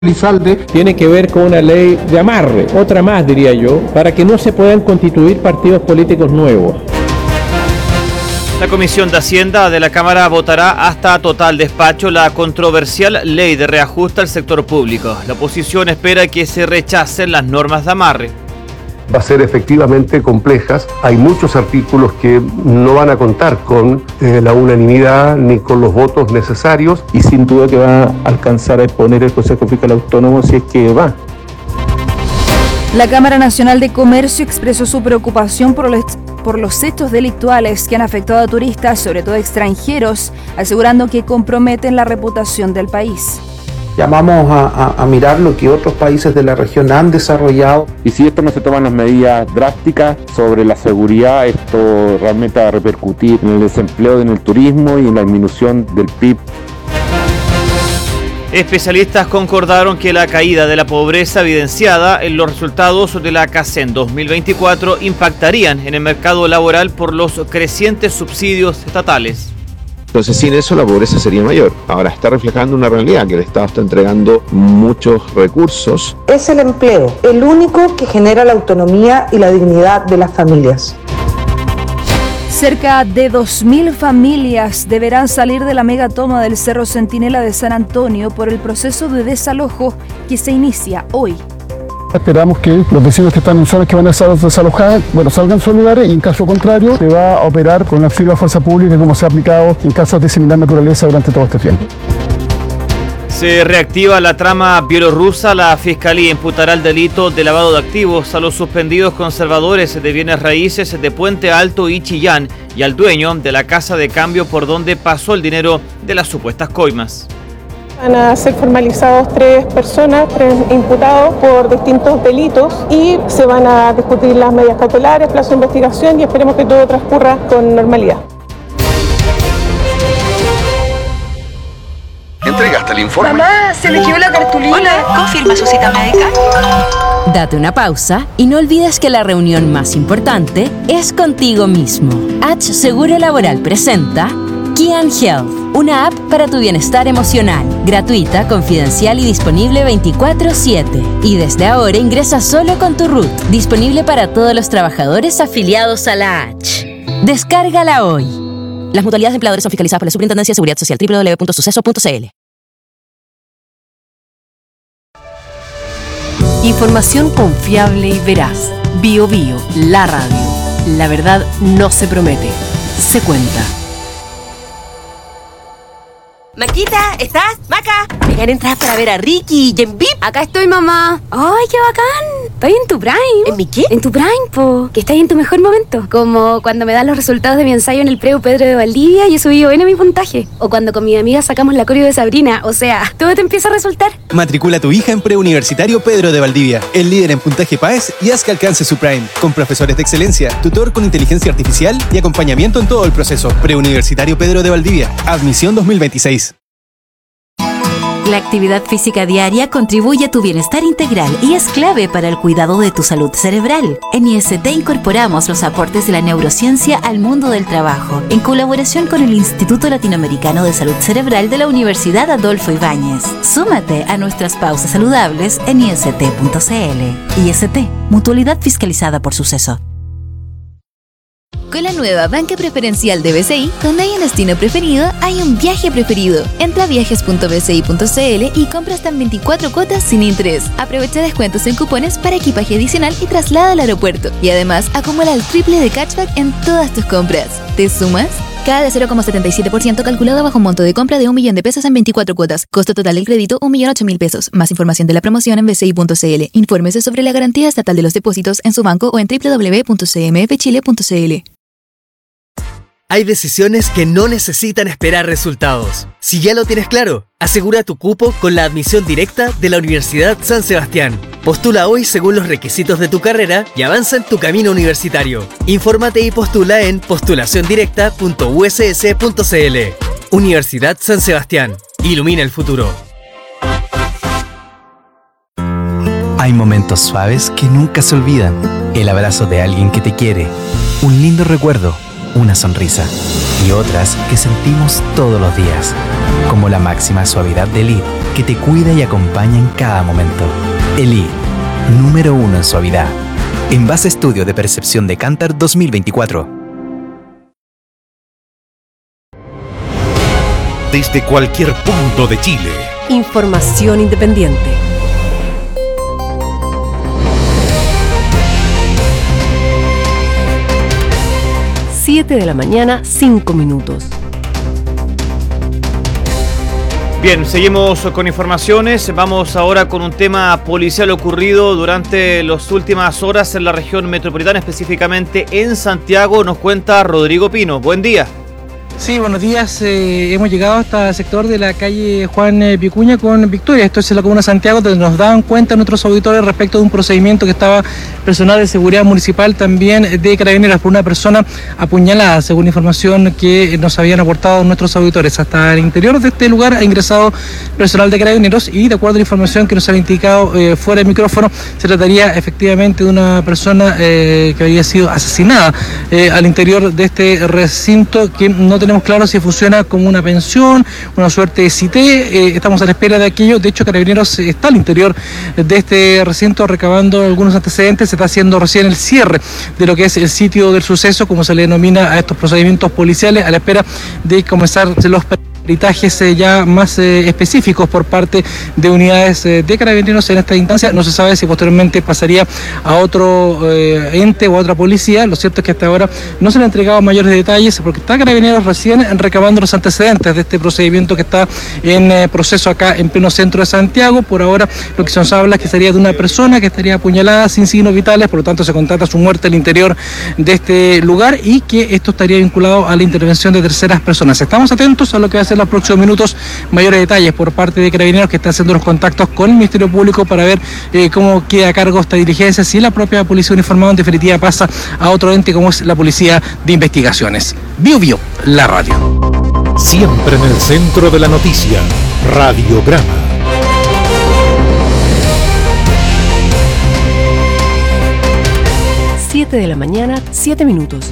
Elizalde tiene que ver con una ley de amarre, otra más diría yo, para que no se puedan constituir partidos políticos nuevos. La Comisión de Hacienda de la Cámara votará hasta total despacho la controversial ley de reajuste al sector público. La oposición espera que se rechacen las normas de amarre. Va a ser efectivamente complejas. Hay muchos artículos que no van a contar con la unanimidad ni con los votos necesarios. Y sin duda que va a alcanzar a exponer el Consejo Fiscal Autónomo si es que va. La Cámara Nacional de Comercio expresó su preocupación por los hechos delictuales que han afectado a turistas, sobre todo extranjeros, asegurando que comprometen la reputación del país. Llamamos a mirar lo que otros países de la región han desarrollado. Y si esto no se toman las medidas drásticas sobre la seguridad, esto realmente va a repercutir en el desempleo, en el turismo y en la disminución del PIB. Especialistas concordaron que la caída de la pobreza evidenciada en los resultados de la CACEN 2024 impactarían en el mercado laboral por los crecientes subsidios estatales. Entonces, sin eso la pobreza sería mayor. Ahora está reflejando una realidad, que el Estado está entregando muchos recursos. Es el empleo, el único que genera la autonomía y la dignidad de las familias. Cerca de 2.000 familias deberán salir de la megatoma del Cerro Centinela de San Antonio por el proceso de desalojo que se inicia hoy. Esperamos que los vecinos que están en zonas que van a ser desalojadas, salgan de sus lugares, y en caso contrario se va a operar con la firme fuerza pública como se ha aplicado en casos de similar naturaleza durante todo este tiempo. Se reactiva la trama bielorrusa. La Fiscalía imputará el delito de lavado de activos a los suspendidos conservadores de bienes raíces de Puente Alto y Chillán y al dueño de la casa de cambio por donde pasó el dinero de las supuestas coimas. Van a ser formalizados 3 personas, 3 imputados por distintos delitos, y se van a discutir las medidas cautelares, plazo de investigación, y esperemos que todo transcurra con normalidad. ¿Entregaste el informe? Mamá, se eligió la cartulina. Hola, ¿confirma su cita médica? Date una pausa y no olvides que la reunión más importante es contigo mismo. H Seguro Laboral presenta Kian Health, una app para tu bienestar emocional, gratuita, confidencial y disponible 24/7. Y desde ahora ingresa solo con tu RUT, disponible para todos los trabajadores afiliados a la H. Descárgala hoy. Las mutualidades de empleadores son fiscalizadas por la Superintendencia de Seguridad Social. www.suceso.cl. Información confiable y veraz. Bio Bio, la radio. La verdad no se promete, se cuenta. Maquita, ¿estás? Maca, me gané entradas para ver a Ricky y en VIP. Acá estoy, mamá. ¡Ay, qué bacán! Estoy en tu prime. ¿En mi qué? En tu prime, po. Que estás en tu mejor momento. Como cuando me dan los resultados de mi ensayo en el Preu Pedro de Valdivia y he subido bien mi puntaje. O cuando con mi amiga sacamos la coreo de Sabrina. O sea, todo te empieza a resultar. Matricula a tu hija en Preuniversitario Pedro de Valdivia, el líder en puntaje PAES, y haz que alcance su prime. Con profesores de excelencia, tutor con inteligencia artificial y acompañamiento en todo el proceso. Preuniversitario Pedro de Valdivia. Admisión 2026. La actividad física diaria contribuye a tu bienestar integral y es clave para el cuidado de tu salud cerebral. En IST incorporamos los aportes de la neurociencia al mundo del trabajo, en colaboración con el Instituto Latinoamericano de Salud Cerebral de la Universidad Adolfo Ibáñez. Súmate a nuestras pausas saludables en ist.cl. IST, mutualidad fiscalizada por Suceso. Con la nueva banca preferencial de BCI, donde hay un destino preferido, hay un viaje preferido. Entra a viajes.bci.cl y compra hasta en 24 cuotas sin interés. Aprovecha descuentos en cupones para equipaje adicional y traslada al aeropuerto. Y además, acumula el triple de cashback en todas tus compras. ¿Te sumas? Cada de 0,77% calculado bajo un monto de compra de 1 millón de pesos en 24 cuotas. Costo total del crédito, 1.008.000 pesos. Más información de la promoción en bci.cl. Infórmese sobre la garantía estatal de los depósitos en su banco o en www.cmfchile.cl. Hay decisiones que no necesitan esperar resultados. Si ya lo tienes claro, asegura tu cupo con la admisión directa de la Universidad San Sebastián. Postula hoy según los requisitos de tu carrera y avanza en tu camino universitario. Infórmate y postula en postulaciondirecta.uss.cl. Universidad San Sebastián. Ilumina el futuro. Hay momentos suaves que nunca se olvidan. El abrazo de alguien que te quiere. Un lindo recuerdo. Una sonrisa. y otras que sentimos todos los días, como la máxima suavidad de Elite, que te cuida y acompaña en cada momento. Elite, número 1 en suavidad. Envase Estudio de Percepción de Kantar 2024. Desde cualquier punto de Chile. Información independiente. 7 de la mañana, 5 minutos. Bien, seguimos con informaciones. Vamos ahora con un tema policial ocurrido durante las últimas horas en la región metropolitana, específicamente en Santiago. Nos cuenta Rodrigo Pino. Buen día. Sí, buenos días. Hemos llegado hasta el sector de la calle Juan Vicuña con Victoria. Esto es en la comuna de Santiago, donde nos daban cuenta nuestros auditores respecto de un procedimiento que estaba personal de seguridad municipal, también de Carabineros, por una persona apuñalada, según información que nos habían aportado nuestros auditores. Hasta el interior de este lugar ha ingresado personal de Carabineros y, de acuerdo a la información que nos han indicado fuera del micrófono, se trataría efectivamente de una persona que había sido asesinada al interior de este recinto, que no tenemos claro si funciona como una pensión, una suerte de CITE. Estamos a la espera de aquello. De hecho, Carabineros está al interior de este recinto recabando algunos antecedentes. Se está haciendo recién el cierre de lo que es el sitio del suceso, como se le denomina a estos procedimientos policiales, a la espera de comenzar los peritajes ya más específicos por parte de unidades de Carabineros en esta instancia. No se sabe si posteriormente pasaría a otro ente o a otra policía. Lo cierto es que hasta ahora no se le han entregado mayores detalles, porque está Carabineros recién recabando los antecedentes de este procedimiento que está en proceso acá en pleno centro de Santiago. Por ahora lo que se nos habla es que sería de una persona que estaría apuñalada sin signos vitales, por lo tanto se constata su muerte al interior de este lugar y que esto estaría vinculado a la intervención de terceras personas. Estamos atentos a lo que va a ser los próximos minutos, mayores detalles por parte de Carabineros, que está haciendo los contactos con el Ministerio Público para ver cómo queda a cargo esta diligencia, si la propia policía uniformada en definitiva pasa a otro ente como es la Policía de Investigaciones. Bio Bio, la radio. Siempre en el centro de la noticia, Radiograma. Siete de la mañana, 7 minutos.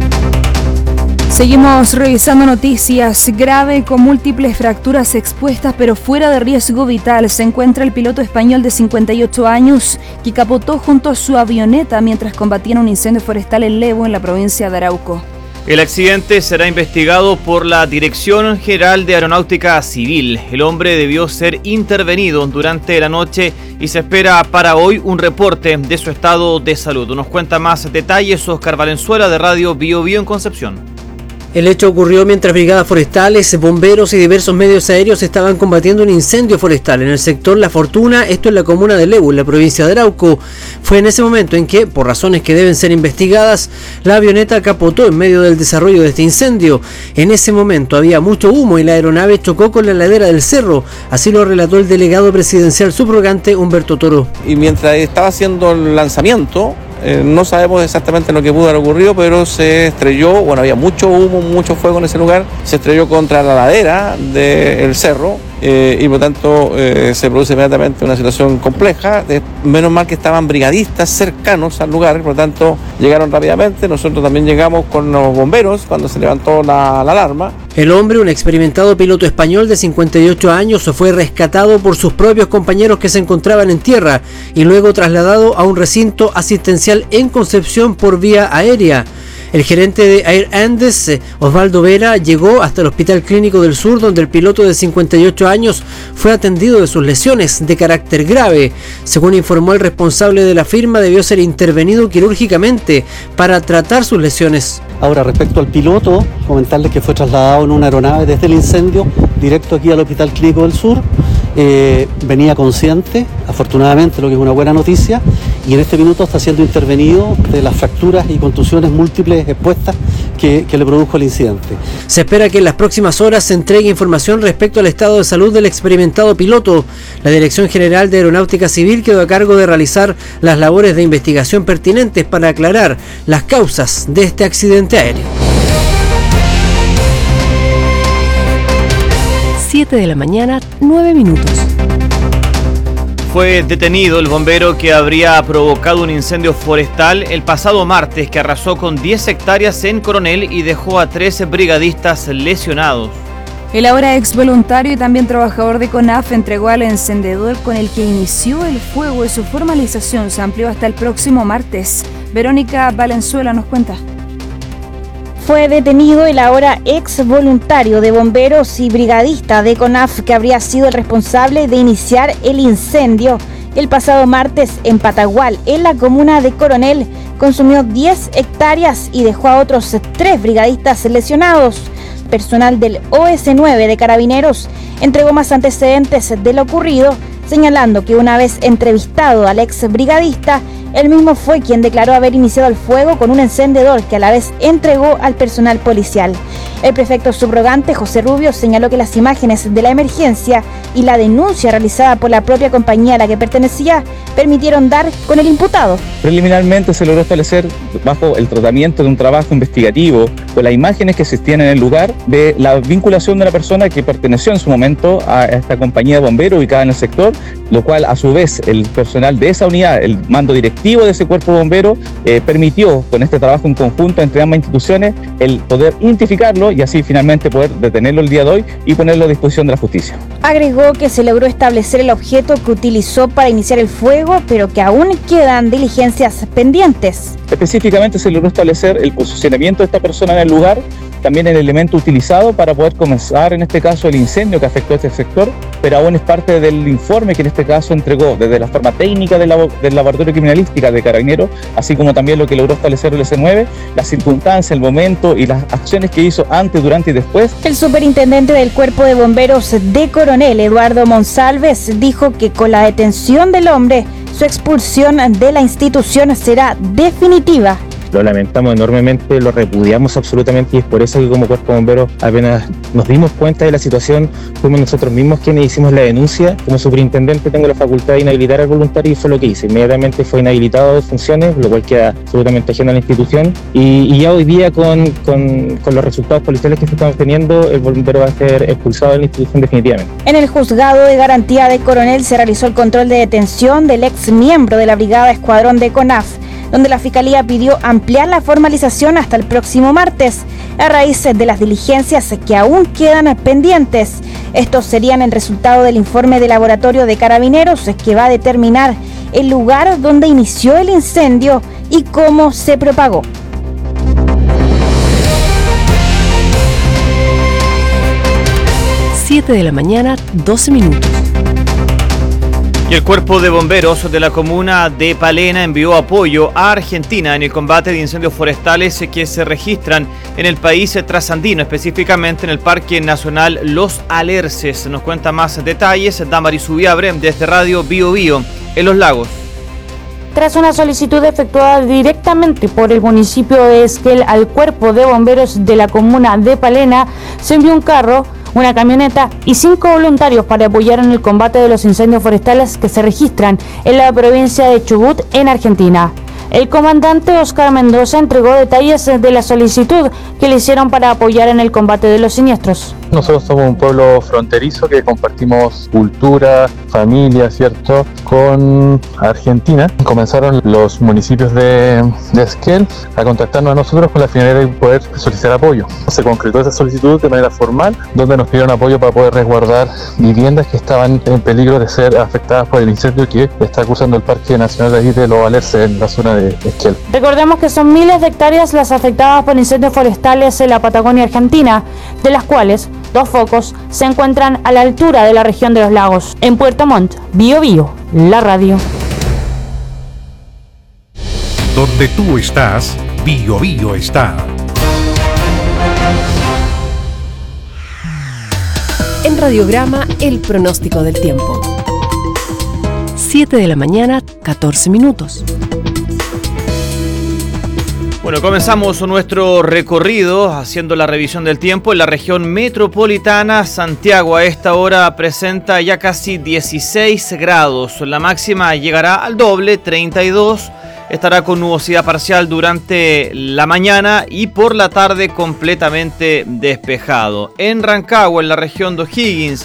Seguimos revisando noticias. Grave, con múltiples fracturas expuestas pero fuera de riesgo vital, se encuentra el piloto español de 58 años que capotó junto a su avioneta mientras combatían un incendio forestal en Lebu, en la provincia de Arauco. El accidente será investigado por la Dirección General de Aeronáutica Civil. El hombre debió ser intervenido durante la noche y se espera para hoy un reporte de su estado de salud. Nos cuenta más detalles Oscar Valenzuela, de Radio Bio Bio en Concepción. El hecho ocurrió mientras brigadas forestales, bomberos y diversos medios aéreos estaban combatiendo un incendio forestal en el sector La Fortuna, esto en la comuna de Lebu, en la provincia de Arauco. Fue en ese momento en que, por razones que deben ser investigadas, la avioneta capotó en medio del desarrollo de este incendio. En ese momento había mucho humo y la aeronave chocó con la ladera del cerro, así lo relató el delegado presidencial subrogante Humberto Toro. Y mientras estaba haciendo el lanzamiento, no sabemos exactamente lo que pudo haber ocurrido, pero se estrelló, había mucho humo, mucho fuego en ese lugar, se estrelló contra la ladera del cerro y por tanto se produce inmediatamente una situación compleja. Menos mal que estaban brigadistas cercanos al lugar, por lo tanto llegaron rápidamente. Nosotros también llegamos con los bomberos cuando se levantó la alarma. El hombre, un experimentado piloto español de 58 años, fue rescatado por sus propios compañeros que se encontraban en tierra y luego trasladado a un recinto asistencial en Concepción por vía aérea. El gerente de Air Andes, Osvaldo Vera, llegó hasta el Hospital Clínico del Sur, donde el piloto de 58 años fue atendido de sus lesiones de carácter grave. Según informó el responsable de la firma, debió ser intervenido quirúrgicamente para tratar sus lesiones. Ahora, respecto al piloto, comentarles que fue trasladado en una aeronave desde el incendio directo aquí al Hospital Clínico del Sur. Venía consciente, afortunadamente, lo que es una buena noticia, y en este minuto está siendo intervenido de las fracturas y contusiones múltiples expuestas que le produjo el incidente. Se espera que en las próximas horas se entregue información respecto al estado de salud del experimentado piloto. La Dirección General de Aeronáutica Civil quedó a cargo de realizar las labores de investigación pertinentes para aclarar las causas de este accidente aéreo. 7 de la mañana, 9 minutos. Fue detenido el bombero que habría provocado un incendio forestal el pasado martes que arrasó con 10 hectáreas en Coronel y dejó a 13 brigadistas lesionados. El ahora ex voluntario y también trabajador de CONAF entregó al encendedor con el que inició el fuego y su formalización se amplió hasta el próximo martes. Verónica Valenzuela nos cuenta. Fue detenido el ahora ex voluntario de bomberos y brigadista de CONAF que habría sido el responsable de iniciar el incendio. El pasado martes en Patagual, en la comuna de Coronel, consumió 10 hectáreas y dejó a otros 3 brigadistas lesionados. Personal del OS9 de Carabineros entregó más antecedentes de lo ocurrido, señalando que una vez entrevistado al ex brigadista, él mismo fue quien declaró haber iniciado el fuego con un encendedor que a la vez entregó al personal policial. El prefecto subrogante José Rubio señaló que las imágenes de la emergencia y la denuncia realizada por la propia compañía a la que pertenecía permitieron dar con el imputado. Preliminarmente se logró establecer, bajo el tratamiento de un trabajo investigativo, con las imágenes que existían en el lugar, de la vinculación de una persona que perteneció en su momento a esta compañía de bomberos ubicada en el sector, lo cual a su vez el personal de esa unidad, el mando directivo de ese cuerpo de bomberos, permitió con este trabajo en conjunto entre ambas instituciones el poder identificarlo y así finalmente poder detenerlo el día de hoy y ponerlo a disposición de la justicia. Agregó que se logró establecer el objeto que utilizó para iniciar el fuego, pero que aún quedan diligencias pendientes. Específicamente se logró establecer el posicionamiento de esta persona en el lugar, también el elemento utilizado para poder comenzar en este caso el incendio que afectó a este sector, pero aún es parte del informe que en este caso entregó desde la forma técnica del laboratorio criminalística de Carabineros, así como también lo que logró establecer el S9, las circunstancias, el momento y las acciones que hizo antes, durante y después. El superintendente del Cuerpo de Bomberos de Coronel, Eduardo Monsalves, dijo que con la detención del hombre, su expulsión de la institución será definitiva. Lo lamentamos enormemente, lo repudiamos absolutamente y es por eso que como Cuerpo de Bomberos apenas nos dimos cuenta de la situación, fuimos nosotros mismos quienes hicimos la denuncia. Como superintendente tengo la facultad de inhabilitar al voluntario y fue lo que hice. Inmediatamente fue inhabilitado de funciones, lo cual queda absolutamente ajeno a la institución y ya hoy día con los resultados policiales que se están obteniendo, el bombero va a ser expulsado de la institución definitivamente. En el juzgado de garantía de Coronel se realizó el control de detención del ex miembro de la brigada Escuadrón de CONAF, donde la Fiscalía pidió ampliar la formalización hasta el próximo martes, a raíz de las diligencias que aún quedan pendientes. Estos serían el resultado del informe de laboratorio de Carabineros que va a determinar el lugar donde inició el incendio y cómo se propagó. Siete de la mañana, 12 minutos. Y el Cuerpo de Bomberos de la comuna de Palena envió apoyo a Argentina en el combate de incendios forestales que se registran en el país trasandino, específicamente en el Parque Nacional Los Alerces. Nos cuenta más detalles Damaris Subiabre desde Radio Bio Bio en Los Lagos. Tras una solicitud efectuada directamente por el municipio de Esquel al Cuerpo de Bomberos de la comuna de Palena, se envió un carro, una camioneta y 5 voluntarios para apoyar en el combate de los incendios forestales que se registran en la provincia de Chubut, en Argentina. El comandante Oscar Mendoza entregó detalles de la solicitud que le hicieron para apoyar en el combate de los siniestros. Nosotros somos un pueblo fronterizo que compartimos cultura, familia, ¿cierto?, con Argentina. Comenzaron los municipios de Esquel a contactarnos a nosotros con la finalidad de poder solicitar apoyo. Se concretó esa solicitud de manera formal, donde nos pidieron apoyo para poder resguardar viviendas que estaban en peligro de ser afectadas por el incendio que está acusando el Parque Nacional de allí de Los Alerces, en la zona de Esquel. Recordemos que son miles de hectáreas las afectadas por incendios forestales en la Patagonia Argentina, de las cuales 2 focos se encuentran a la altura de la región de Los Lagos. En Puerto Montt, Bio Bio, la radio. Donde tú estás, Bio Bio está. En Radiograma, el pronóstico del tiempo. 7 de la mañana, 14 minutos. Bueno, comenzamos nuestro recorrido haciendo la revisión del tiempo en la región metropolitana. Santiago a esta hora presenta ya casi 16 grados. La máxima llegará al doble, 32. Estará con nubosidad parcial durante la mañana y por la tarde completamente despejado. En Rancagua, en la región de O'Higgins,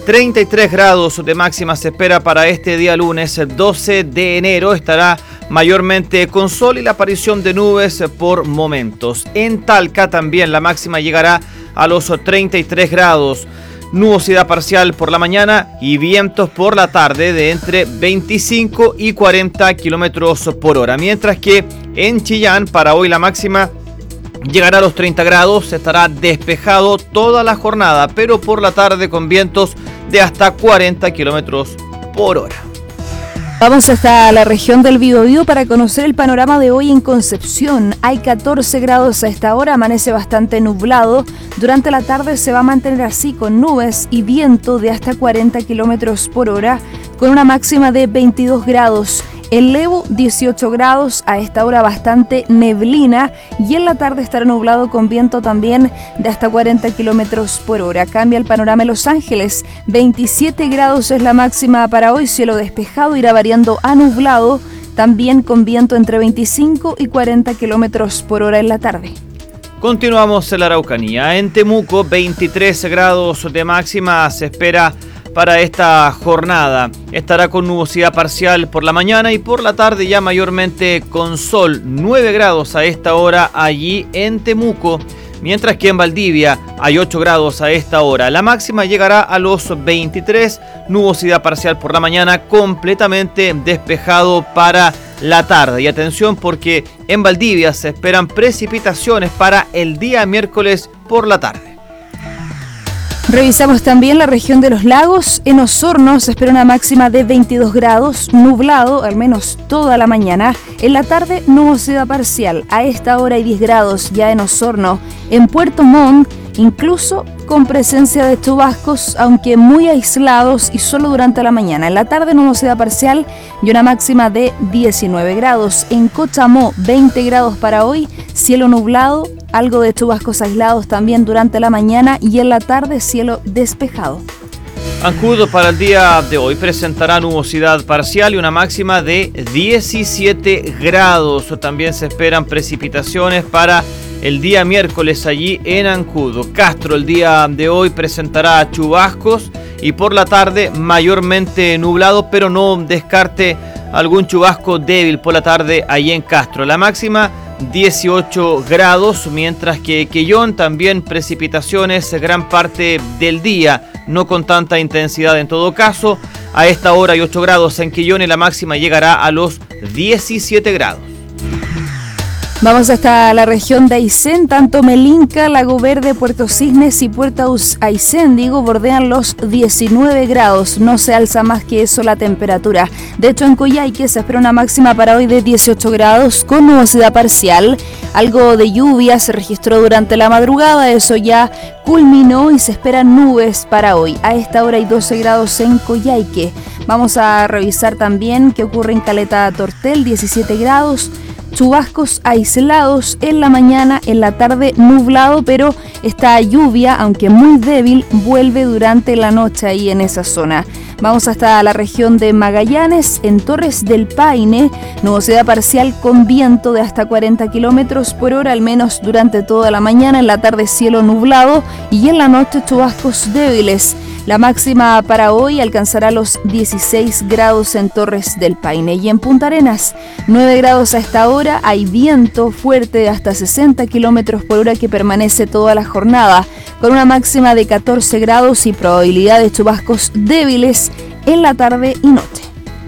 33 grados de máxima se espera para este día lunes 12 de enero. Estará mayormente con sol y la aparición de nubes por momentos. En Talca también la máxima llegará a los 33 grados. Nubosidad parcial por la mañana y vientos por la tarde de entre 25 y 40 kilómetros por hora. Mientras que en Chillán para hoy la máxima llegará a los 30 grados, estará despejado toda la jornada, pero por la tarde con vientos de hasta 40 kilómetros por hora. Vamos hasta la región del Biobío para conocer el panorama de hoy en Concepción. Hay 14 grados a esta hora, amanece bastante nublado. Durante la tarde se va a mantener así con nubes y viento de hasta 40 kilómetros por hora, con una máxima de 22 grados. En Lebu, 18 grados, a esta hora bastante neblina y en la tarde estará nublado con viento también de hasta 40 kilómetros por hora. Cambia el panorama en Los Ángeles, 27 grados es la máxima para hoy, cielo despejado, irá variando a nublado, también con viento entre 25 y 40 kilómetros por hora en la tarde. Continuamos en la Araucanía. En Temuco, 23 grados de máxima se espera para esta jornada. Estará con nubosidad parcial por la mañana y por la tarde ya mayormente con sol. 9 grados a esta hora allí en Temuco, mientras que en Valdivia hay 8 grados a esta hora. La máxima llegará a los 23, nubosidad parcial por la mañana, completamente despejado para la tarde. Y atención porque en Valdivia se esperan precipitaciones para el día miércoles por la tarde. Revisamos también la región de los lagos. En Osorno se espera una máxima de 22 grados, nublado al menos toda la mañana. En la tarde, nubosidad parcial. A esta hora hay 10 grados ya en Osorno. En Puerto Montt, incluso con presencia de chubascos, aunque muy aislados y solo durante la mañana. En la tarde, nubosidad parcial y una máxima de 19 grados. En Cochamó, 20 grados para hoy, cielo nublado, algo de chubascos aislados también durante la mañana y en la tarde, cielo despejado. Ancud para el día de hoy presentará nubosidad parcial y una máxima de 17 grados. También se esperan precipitaciones para el día miércoles allí en Ancud. Castro el día de hoy presentará chubascos y por la tarde mayormente nublado, pero no descarte algún chubasco débil por la tarde allí en Castro. La máxima 18 grados, mientras que Quellón también precipitaciones gran parte del día, no con tanta intensidad en todo caso. A esta hora hay 8 grados en Quellón y la máxima llegará a los 17 grados. Vamos hasta la región de Aysén. Tanto Melinca, Lago Verde, Puerto Cisnes y Puerto Aysén, bordean los 19 grados. No se alza más que eso la temperatura. De hecho, en Coyhaique se espera una máxima para hoy de 18 grados con nubosidad parcial. Algo de lluvia se registró durante la madrugada. Eso ya culminó y se esperan nubes para hoy. A esta hora hay 12 grados en Coyhaique. Vamos a revisar también qué ocurre en Caleta Tortel, 17 grados. Chubascos aislados en la mañana, en la tarde nublado, pero esta lluvia, aunque muy débil, vuelve durante la noche ahí en esa zona. Vamos hasta la región de Magallanes, en Torres del Paine, nubosidad parcial con viento de hasta 40 kilómetros por hora, al menos durante toda la mañana, en la tarde cielo nublado y en la noche chubascos débiles. La máxima para hoy alcanzará los 16 grados en Torres del Paine. Y en Punta Arenas, 9 grados a esta hora. Hay viento fuerte de hasta 60 kilómetros por hora que permanece toda la jornada, con una máxima de 14 grados y probabilidad de chubascos débiles en la tarde y noche.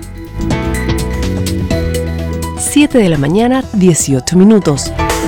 7 de la mañana, 18 minutos.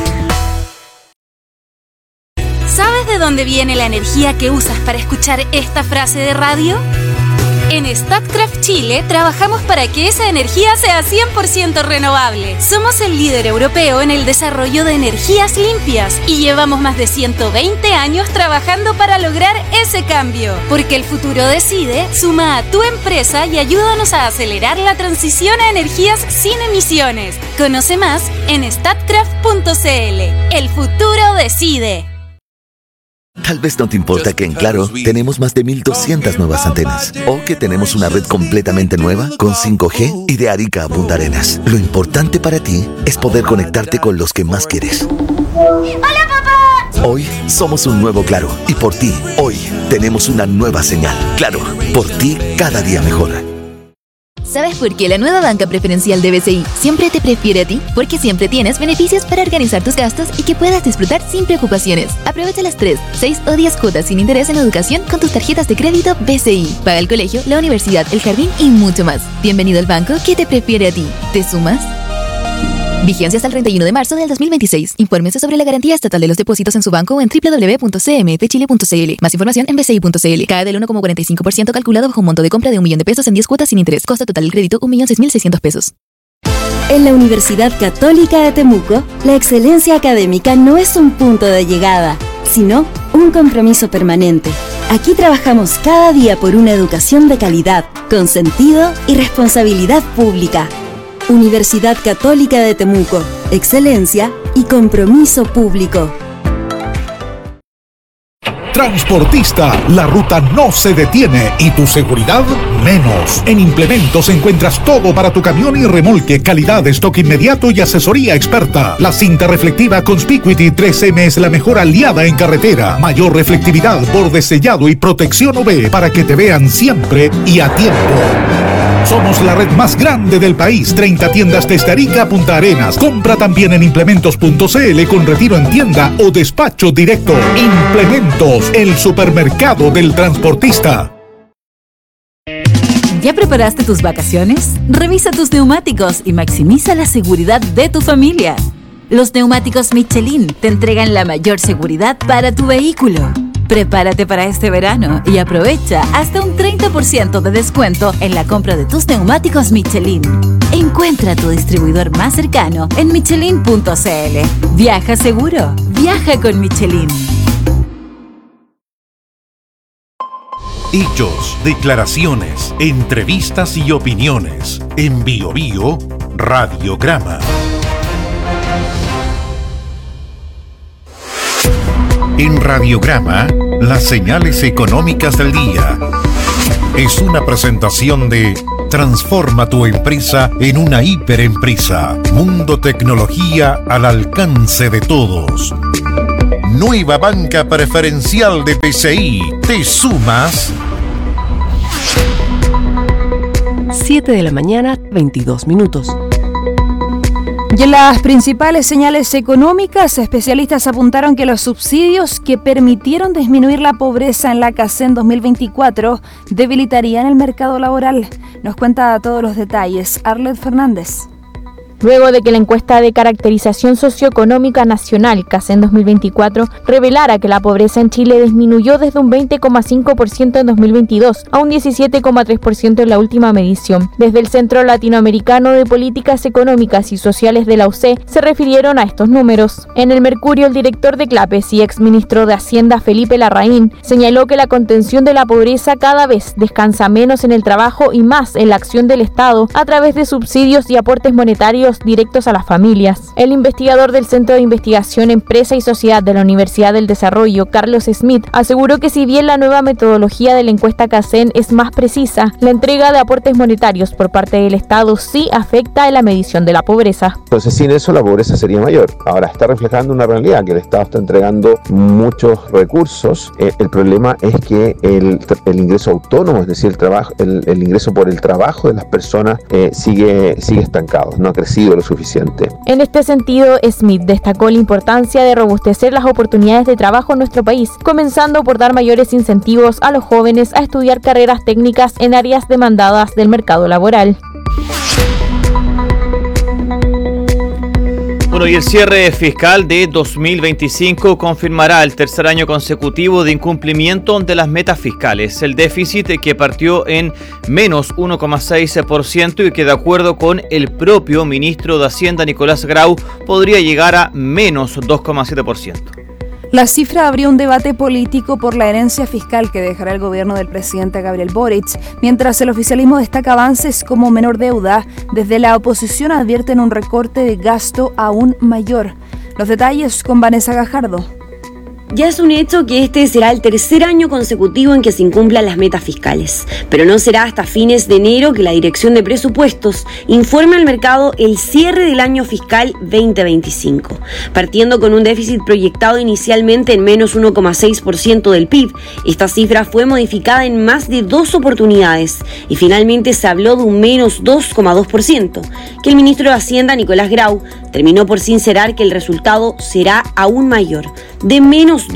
¿Sabes de dónde viene la energía que usas para escuchar esta frase de radio? En Statkraft Chile trabajamos para que esa energía sea 100% renovable. Somos el líder europeo en el desarrollo de energías limpias y llevamos más de 120 años trabajando para lograr ese cambio. Porque el futuro decide, suma a tu empresa y ayúdanos a acelerar la transición a energías sin emisiones. Conoce más en statkraft.cl. El futuro decide. Tal vez no te importa que en Claro tenemos más de 1,200 nuevas antenas o que tenemos una red completamente nueva con 5G y de Arica a Punta Arenas. Lo importante para ti es poder conectarte con los que más quieres. ¡Hola, papá! Hoy somos un nuevo Claro. Y por ti, hoy tenemos una nueva señal. Claro, por ti cada día mejor. ¿Sabes por qué la nueva banca preferencial de BCI siempre te prefiere a ti? Porque siempre tienes beneficios para organizar tus gastos y que puedas disfrutar sin preocupaciones. Aprovecha las 3, 6 o 10 cuotas sin interés en educación con tus tarjetas de crédito BCI. Paga el colegio, la universidad, el jardín y mucho más. Bienvenido al banco que te prefiere a ti. ¿Te sumas? Vigencia hasta el 31 de marzo del 2026. Infórmese sobre la garantía estatal de los depósitos en su banco o en www.cmfchile.cl. Más información en bci.cl. Cae del 1,45% calculado bajo un monto de compra de 1 millón de pesos en 10 cuotas sin interés. Costo total del crédito 1.006.600 pesos. En la Universidad Católica de Temuco, la excelencia académica no es un punto de llegada, sino un compromiso permanente. Aquí trabajamos cada día por una educación de calidad, con sentido y responsabilidad pública. Universidad Católica de Temuco, excelencia y compromiso público. Transportista, la ruta no se detiene y tu seguridad menos. En Implementos encuentras todo para tu camión y remolque, calidad, stock inmediato y asesoría experta. La cinta reflectiva Conspicuity 3M es la mejor aliada en carretera. Mayor reflectividad, borde sellado y protección UV para que te vean siempre y a tiempo. Somos la red más grande del país, 30 tiendas desde Arica a Punta Arenas. Compra también en implementos.cl con retiro en tienda o despacho directo. Implementos, el supermercado del transportista. ¿Ya preparaste tus vacaciones? Revisa tus neumáticos y maximiza la seguridad de tu familia. Los neumáticos Michelin te entregan la mayor seguridad para tu vehículo. Prepárate para este verano y aprovecha hasta un 30% de descuento en la compra de tus neumáticos Michelin. Encuentra tu distribuidor más cercano en michelin.cl. Viaja seguro, viaja con Michelin. Hechos, declaraciones, entrevistas y opiniones. En Bio Bio, Radiograma. En Radiograma, las señales económicas del día. Es una presentación de Transforma tu empresa en una hiperempresa. Mundo Tecnología al alcance de todos. Nueva banca preferencial de BCI. ¿Te sumas? 7 de la mañana, 22 minutos. Y en las principales señales económicas, especialistas apuntaron que los subsidios que permitieron disminuir la pobreza en la CACEN 2024 debilitarían el mercado laboral. Nos cuenta todos los detalles Arlet Fernández. Luego de que la encuesta de caracterización socioeconómica nacional, CACEN 2024, revelara que la pobreza en Chile disminuyó desde un 20,5% en 2022 a un 17,3% en la última medición. Desde el Centro Latinoamericano de Políticas Económicas y Sociales de la UC se refirieron a estos números. En el Mercurio, el director de CLAPES y exministro de Hacienda Felipe Larraín señaló que la contención de la pobreza cada vez descansa menos en el trabajo y más en la acción del Estado a través de subsidios y aportes monetarios directos a las familias. El investigador del Centro de Investigación Empresa y Sociedad de la Universidad del Desarrollo, Carlos Smith, aseguró que si bien la nueva metodología de la encuesta CACEN es más precisa, la entrega de aportes monetarios por parte del Estado sí afecta en la medición de la pobreza. Entonces, sin eso la pobreza sería mayor. Ahora está reflejando una realidad, que el Estado está entregando muchos recursos. El problema es que el ingreso autónomo, es decir, el ingreso por el trabajo de las personas sigue estancado, no ha crecido lo suficiente. En este sentido, Smith destacó la importancia de robustecer las oportunidades de trabajo en nuestro país, comenzando por dar mayores incentivos a los jóvenes a estudiar carreras técnicas en áreas demandadas del mercado laboral. Bueno, y el cierre fiscal de 2025 confirmará el tercer año consecutivo de incumplimiento de las metas fiscales. El déficit que partió en menos 1,6% y que de acuerdo con el propio ministro de Hacienda, Nicolás Grau, podría llegar a menos 2,7%. La cifra abrió un debate político por la herencia fiscal que dejará el gobierno del presidente Gabriel Boric, mientras el oficialismo destaca avances como menor deuda. Desde la oposición advierten un recorte de gasto aún mayor. Los detalles con Vanessa Gajardo. Ya es un hecho que este será el tercer año consecutivo en que se incumplan las metas fiscales, pero no será hasta fines de enero que la Dirección de Presupuestos informe al mercado el cierre del año fiscal 2025. Partiendo con un déficit proyectado inicialmente en menos 1,6% del PIB, esta cifra fue modificada en más de 2 oportunidades y finalmente se habló de un menos 2,2%, que el ministro de Hacienda, Nicolás Grau, terminó por sincerar que el resultado será aún mayor, de menos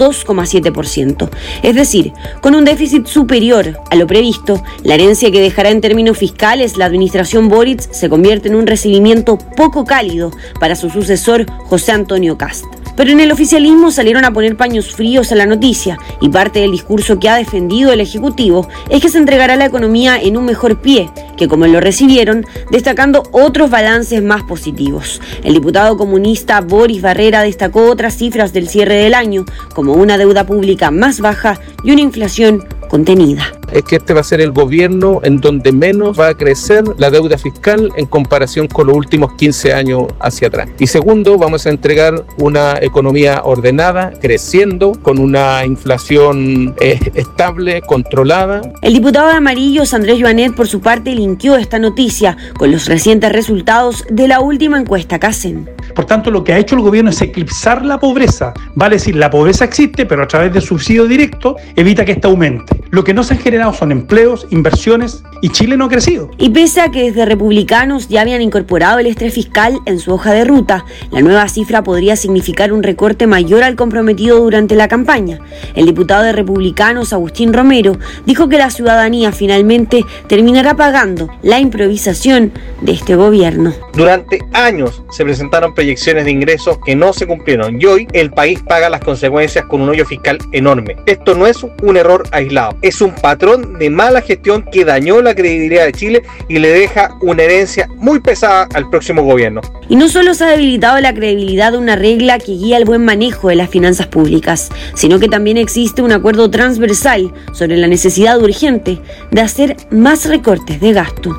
2,7%. Es decir, con un déficit superior a lo previsto, la herencia que dejará en términos fiscales la administración Boric se convierte en un recibimiento poco cálido para su sucesor José Antonio Kast. Pero en el oficialismo salieron a poner paños fríos a la noticia y parte del discurso que ha defendido el Ejecutivo es que se entregará la economía en un mejor pie que como lo recibieron, destacando otros balances más positivos. El diputado comunista Boris Barrera destacó otras cifras del cierre del año, como una deuda pública más baja y una inflación contenida. Es que este va a ser el gobierno en donde menos va a crecer la deuda fiscal en comparación con los últimos 15 años hacia atrás. Y segundo, vamos a entregar una economía ordenada, creciendo, con una inflación estable, controlada. El diputado de Amarillos, Andrés Joanet, por su parte, linkeó esta noticia con los recientes resultados de la última encuesta CACEN. Por tanto, lo que ha hecho el gobierno es eclipsar la pobreza. Vale decir, la pobreza existe, pero a través de subsidio directo evita que ésta aumente. Lo que no se han generado son empleos, inversiones, y Chile no ha crecido. Y pese a que desde Republicanos ya habían incorporado el estrés fiscal en su hoja de ruta, la nueva cifra podría significar un recorte mayor al comprometido durante la campaña. El diputado de Republicanos, Agustín Romero, dijo que la ciudadanía finalmente terminará pagando la improvisación de este gobierno. Durante años se presentaron proyecciones de ingresos que no se cumplieron y hoy el país paga las consecuencias con un hoyo fiscal enorme. Esto no es un error aislado, es un patrón de mala gestión que dañó la credibilidad de Chile y le deja una herencia muy pesada al próximo gobierno. Y no solo se ha debilitado la credibilidad de una regla que guía el buen manejo de las finanzas públicas, sino que también existe un acuerdo transversal sobre la necesidad urgente de hacer más recortes de gasto.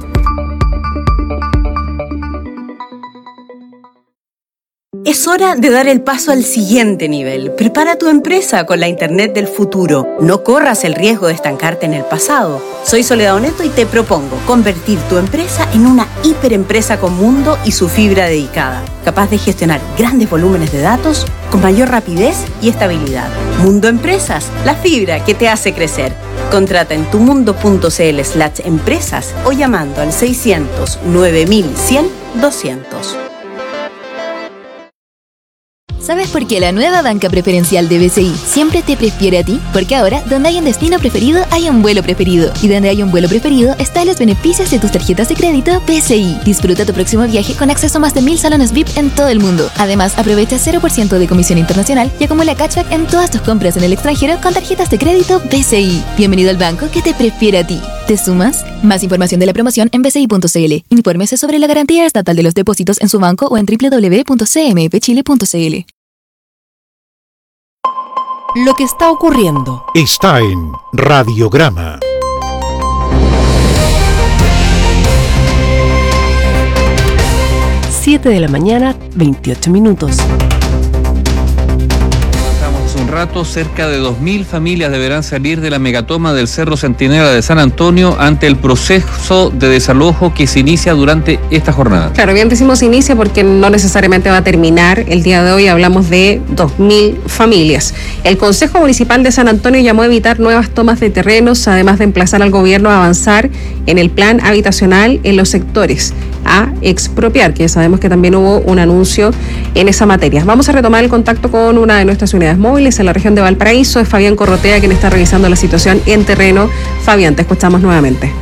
Es hora de dar el paso al siguiente nivel. Prepara tu empresa con la Internet del futuro. No corras el riesgo de estancarte en el pasado. Soy Soledad Oneto y te propongo convertir tu empresa en una hiperempresa con mundo y su fibra dedicada, capaz de gestionar grandes volúmenes de datos con mayor rapidez y estabilidad. Mundo Empresas, la fibra que te hace crecer. Contrata en tumundo.cl/empresas o llamando al 600 9100 200. ¿Sabes por qué la nueva banca preferencial de BCI siempre te prefiere a ti? Porque ahora, donde hay un destino preferido, hay un vuelo preferido. Y donde hay un vuelo preferido, están los beneficios de tus tarjetas de crédito BCI. Disfruta tu próximo viaje con acceso a más de 1000 salones VIP en todo el mundo. Además, aprovecha 0% de comisión internacional y acumula cashback en todas tus compras en el extranjero con tarjetas de crédito BCI. Bienvenido al banco que te prefiere a ti. ¿Te sumas? Más información de la promoción en bci.cl. Infórmese sobre la garantía estatal de los depósitos en su banco o en www.cmfchile.cl. Lo que está ocurriendo está en Radiograma. Siete de la mañana, 28 minutos. Un rato, cerca de 2.000 familias deberán salir de la megatoma del Cerro Centinela de San Antonio ante el proceso de desalojo que se inicia durante esta jornada. Claro, bien decimos inicia porque no necesariamente va a terminar. El día de hoy hablamos de 2.000 familias. El Consejo Municipal de San Antonio llamó a evitar nuevas tomas de terrenos, además de emplazar al gobierno a avanzar en el plan habitacional en los sectores a expropiar, que sabemos que también hubo un anuncio en esa materia. Vamos a retomar el contacto con una de nuestras unidades móviles en la región de Valparaíso. Es Fabián Corrotea quien está revisando la situación en terreno. Fabián, te escuchamos nuevamente.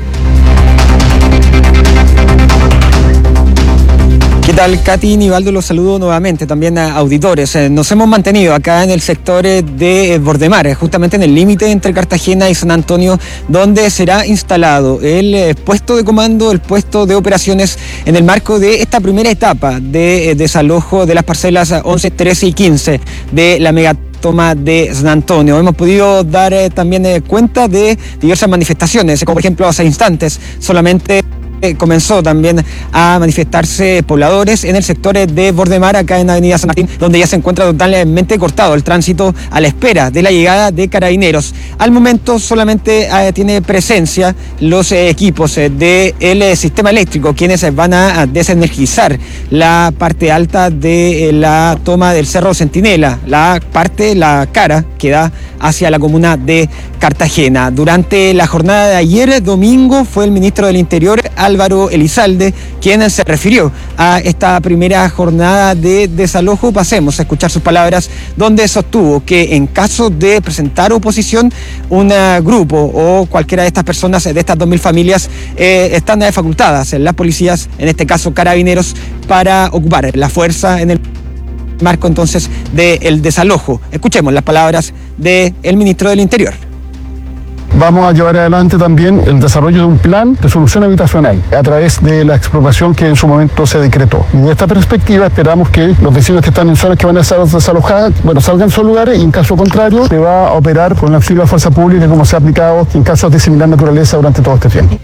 ¿Qué tal, Katy? Nivaldo, los saludo nuevamente, también a auditores. Nos hemos mantenido acá en el sector de Bordemar, justamente en el límite entre Cartagena y San Antonio, donde será instalado el puesto de comando, el puesto de operaciones en el marco de esta primera etapa de desalojo de las parcelas 11, 13 y 15 de la megatoma de San Antonio. Hemos podido dar también cuenta de diversas manifestaciones, como por ejemplo hace instantes solamente comenzó también a manifestarse pobladores en el sector de Bordemar, acá en Avenida San Martín, donde ya se encuentra totalmente cortado el tránsito a la espera de la llegada de Carabineros. Al momento solamente tiene presencia los equipos del sistema eléctrico, quienes van a desenergizar la parte alta de la toma del Cerro Centinela, la cara que da hacia la comuna de Cartagena. Durante la jornada de ayer, domingo, fue el ministro del Interior, Álvaro Elizalde, quien se refirió a esta primera jornada de desalojo. Pasemos a escuchar sus palabras, donde sostuvo que en caso de presentar oposición, un grupo o cualquiera de estas personas, de estas 2.000 familias, están facultadas las policías, en este caso Carabineros, para ocupar la fuerza en el marco entonces del desalojo. Escuchemos las palabras del ministro del Interior. Vamos a llevar adelante también el desarrollo de un plan de solución habitacional a través de la expropiación que en su momento se decretó. Y de esta perspectiva esperamos que los vecinos que están en zonas que van a ser desalojadas, salgan de sus lugares, y en caso contrario se va a operar con el auxilio de la fuerza pública como se ha aplicado en casos de similar naturaleza durante todo este tiempo.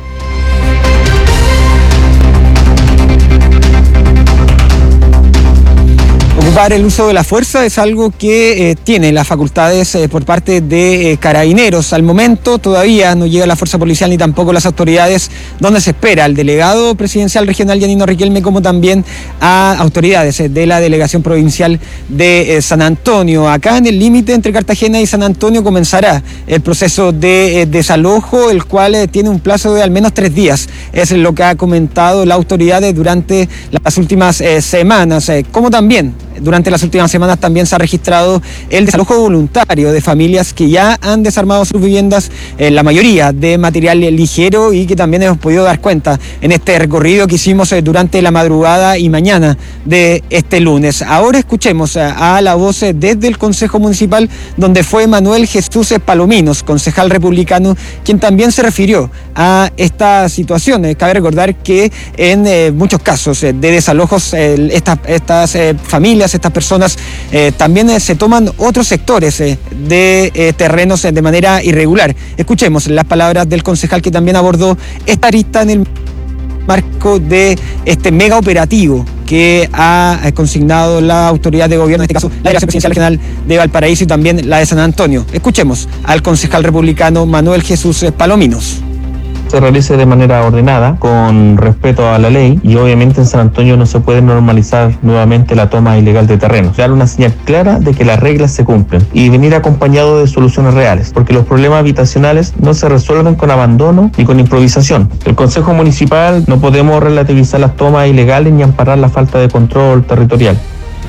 Ocupar el uso de la fuerza es algo que tiene las facultades por parte de Carabineros. Al momento todavía no llega la fuerza policial ni tampoco las autoridades, donde se espera al delegado presidencial regional Yanino Riquelme, como también a autoridades de la delegación provincial de San Antonio. Acá en el límite entre Cartagena y San Antonio comenzará el proceso de desalojo, el cual tiene un plazo de al menos 3 días. Es lo que ha comentado la autoridad durante las últimas semanas, como también durante las últimas semanas también se ha registrado el desalojo voluntario de familias que ya han desarmado sus viviendas, la mayoría de material ligero, y que también hemos podido dar cuenta en este recorrido que hicimos durante la madrugada y mañana de este lunes. Ahora escuchemos a la voz desde el Consejo Municipal, donde fue Manuel Jesús Palominos, concejal republicano, quien también se refirió a esta situación. Cabe recordar que en muchos casos de desalojos, estas familias, estas personas también se toman otros sectores de terrenos de manera irregular. Escuchemos las palabras del concejal, que también abordó esta arista en el marco de este mega operativo que ha consignado la autoridad de gobierno, en este caso la Delegación Presidencial Regional de Valparaíso y también la de San Antonio. Escuchemos al concejal republicano Manuel Jesús Palominos. Se realice de manera ordenada, con respeto a la ley, y obviamente en San Antonio no se puede normalizar nuevamente la toma ilegal de terrenos. Dar una señal clara de que las reglas se cumplen y venir acompañado de soluciones reales, porque los problemas habitacionales no se resuelven con abandono ni con improvisación. El Consejo Municipal no podemos relativizar las tomas ilegales ni amparar la falta de control territorial.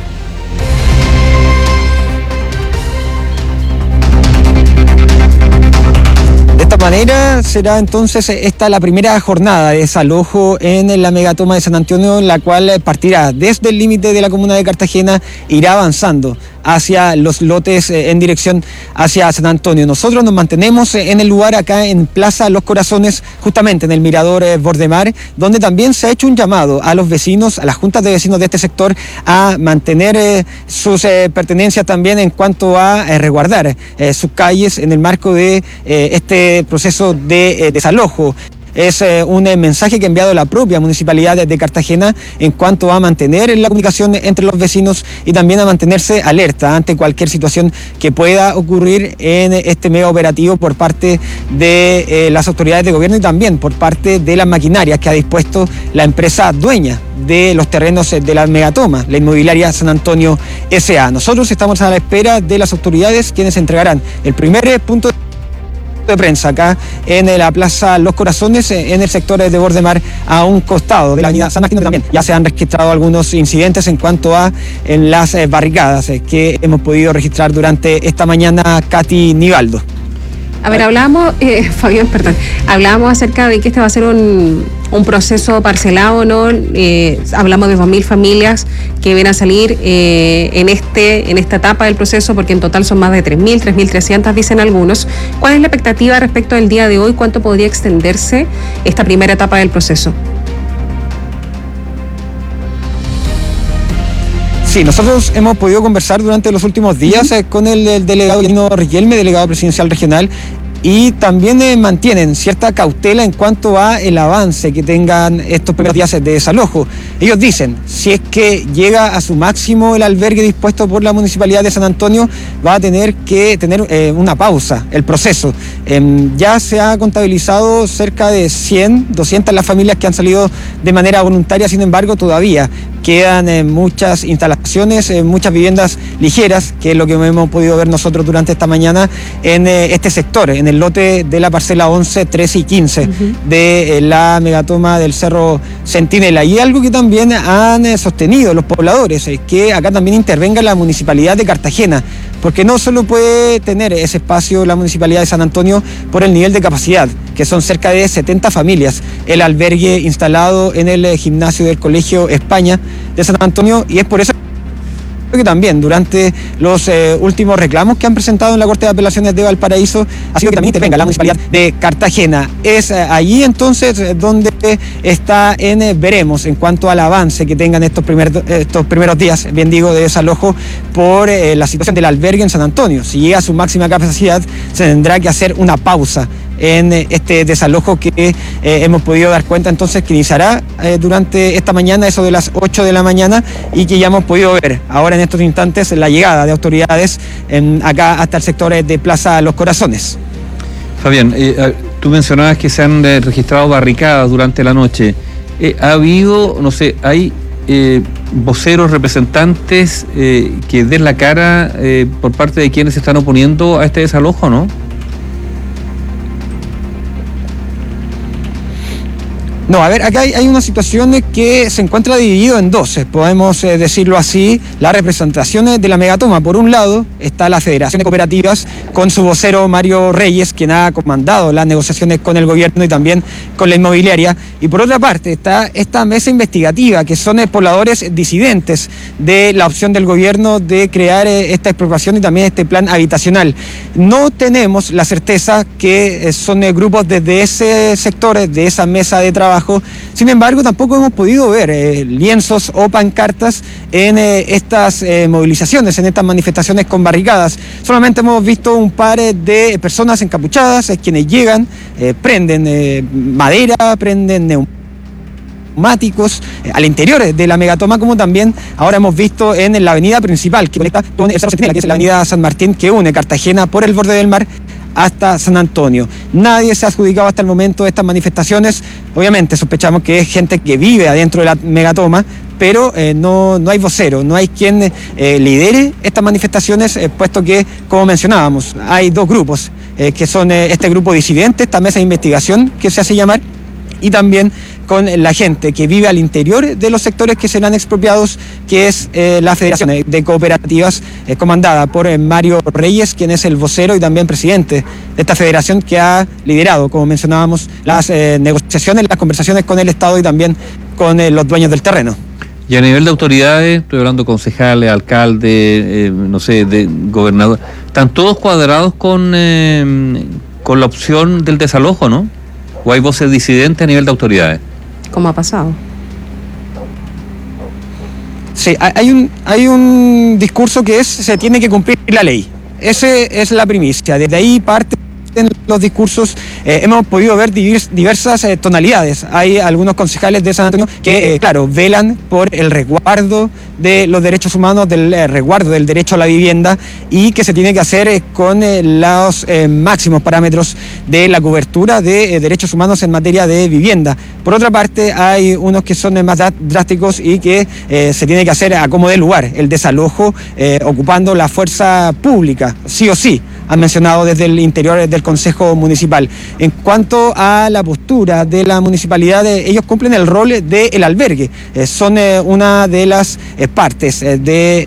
De esta manera será entonces esta la primera jornada de desalojo en la megatoma de San Antonio, la cual partirá desde el límite de la comuna de Cartagena, irá avanzando hacia los lotes en dirección hacia San Antonio. Nosotros nos mantenemos en el lugar acá en Plaza Los Corazones, justamente en el mirador Bordemar, donde también se ha hecho un llamado a los vecinos, a las juntas de vecinos de este sector, a mantener sus pertenencias también en cuanto a resguardar sus calles en el marco de este proceso de desalojo. Es un mensaje que ha enviado la propia Municipalidad de Cartagena en cuanto a mantener la comunicación entre los vecinos y también a mantenerse alerta ante cualquier situación que pueda ocurrir en este mega operativo por parte de las autoridades de gobierno y también por parte de las maquinarias que ha dispuesto la empresa dueña de los terrenos de la megatoma, la inmobiliaria San Antonio S.A. Nosotros estamos a la espera de las autoridades, quienes entregarán el primer punto de prensa acá en la Plaza Los Corazones, en el sector de Bordemar, a un costado de la avenida San Martín. También ya se han registrado algunos incidentes en cuanto a en las barricadas que hemos podido registrar durante esta mañana. Katy Nivaldo. A ver, hablábamos, Fabián, perdón, hablábamos acerca de que este va a ser un proceso parcelado, ¿no? Hablamos de 2.000 familias que van a salir en esta etapa del proceso, porque en total son más de 3.000, 3.300 dicen algunos. ¿Cuál es la expectativa respecto al día de hoy? ¿Cuánto podría extenderse esta primera etapa del proceso? Sí, nosotros hemos podido conversar durante los últimos días con el delegado Yanino Riquelme, delegado presidencial regional, y también mantienen cierta cautela en cuanto a el avance que tengan estos primeros días de desalojo. Ellos dicen, si es que llega a su máximo el albergue dispuesto por la Municipalidad de San Antonio, va a tener que tener una pausa el proceso. Ya se ha contabilizado cerca de 100, 200 las familias que han salido de manera voluntaria, sin embargo todavía quedan muchas instalaciones, muchas viviendas ligeras, que es lo que hemos podido ver nosotros durante esta mañana en este sector, en el lote de la parcela 11, 13 y 15 de la megatoma del Cerro Centinela. Y algo que también han sostenido los pobladores es que acá también intervenga la Municipalidad de Cartagena, porque no solo puede tener ese espacio la Municipalidad de San Antonio por el nivel de capacidad, que son cerca de 70 familias, el albergue instalado en el gimnasio del Colegio España de San Antonio, y es por eso que también durante los últimos reclamos que han presentado en la Corte de Apelaciones de Valparaíso ha sido que también intervenga la Municipalidad de Cartagena. Es allí entonces donde está veremos en cuanto al avance que tengan estos primeros días, bien digo, de desalojo por la situación del albergue en San Antonio. Si llega a su máxima capacidad, se tendrá que hacer una pausa en este desalojo que hemos podido dar cuenta entonces que iniciará durante esta mañana, eso de las 8 de la mañana, y que ya hemos podido ver ahora en estos instantes la llegada de autoridades acá hasta el sector de Plaza Los Corazones. Fabián, tú mencionabas que se han registrado barricadas durante la noche. ¿Ha habido, no sé, hay voceros, representantes que den la cara por parte de quienes se están oponiendo a este desalojo, no? No, a ver, acá hay una situación que se encuentra dividido en dos, podemos decirlo así, las representaciones de la megatoma. Por un lado está la Federación de Cooperativas con su vocero Mario Reyes, quien ha comandado las negociaciones con el gobierno y también con la inmobiliaria, y por otra parte está esta mesa investigativa, que son pobladores disidentes de la opción del gobierno de crear esta expropiación y también este plan habitacional. No tenemos la certeza que son grupos desde ese sector, de esa mesa de trabajo. Sin embargo, tampoco hemos podido ver lienzos o pancartas en estas movilizaciones, en estas manifestaciones con barricadas. Solamente hemos visto un par de personas encapuchadas, quienes llegan, prenden madera, prenden neumáticos al interior de la megatoma, como también ahora hemos visto en la avenida principal que conecta con el Cerro Centinela, que es la avenida San Martín, que une Cartagena por el borde del mar hasta San Antonio. Nadie se ha adjudicado hasta el momento de estas manifestaciones. Obviamente sospechamos que es gente que vive adentro de la megatoma, pero no hay vocero, no hay quien lidere estas manifestaciones, puesto que, como mencionábamos, hay dos grupos, que son este grupo disidente, esta mesa de investigación que se hace llamar, y también con la gente que vive al interior de los sectores que serán expropiados, que es la Federación de Cooperativas, comandada por Mario Reyes, quien es el vocero y también presidente de esta federación, que ha liderado, como mencionábamos, las negociaciones, las conversaciones con el Estado y también con los dueños del terreno. Y a nivel de autoridades, estoy hablando de concejales, alcaldes, no sé, de gobernador, ¿están todos cuadrados con la opción del desalojo, no? ¿O hay voces disidentes a nivel de autoridades? ¿Cómo ha pasado? Sí, hay un discurso que se tiene que cumplir la ley. Esa es la primicia. Desde ahí parten los discursos. Hemos podido ver diversas tonalidades. Hay algunos concejales de San Antonio que, claro, velan por el resguardo de los derechos humanos, del resguardo del derecho a la vivienda, y que se tiene que hacer con los máximos parámetros de la cobertura de derechos humanos en materia de vivienda. Por otra parte, hay unos que son más drásticos y que se tiene que hacer a como dé lugar, el desalojo ocupando la fuerza pública, sí o sí, han mencionado desde el interior del Consejo Municipal. En cuanto a la postura de la municipalidad, ellos cumplen el rol del albergue, son una de las partes de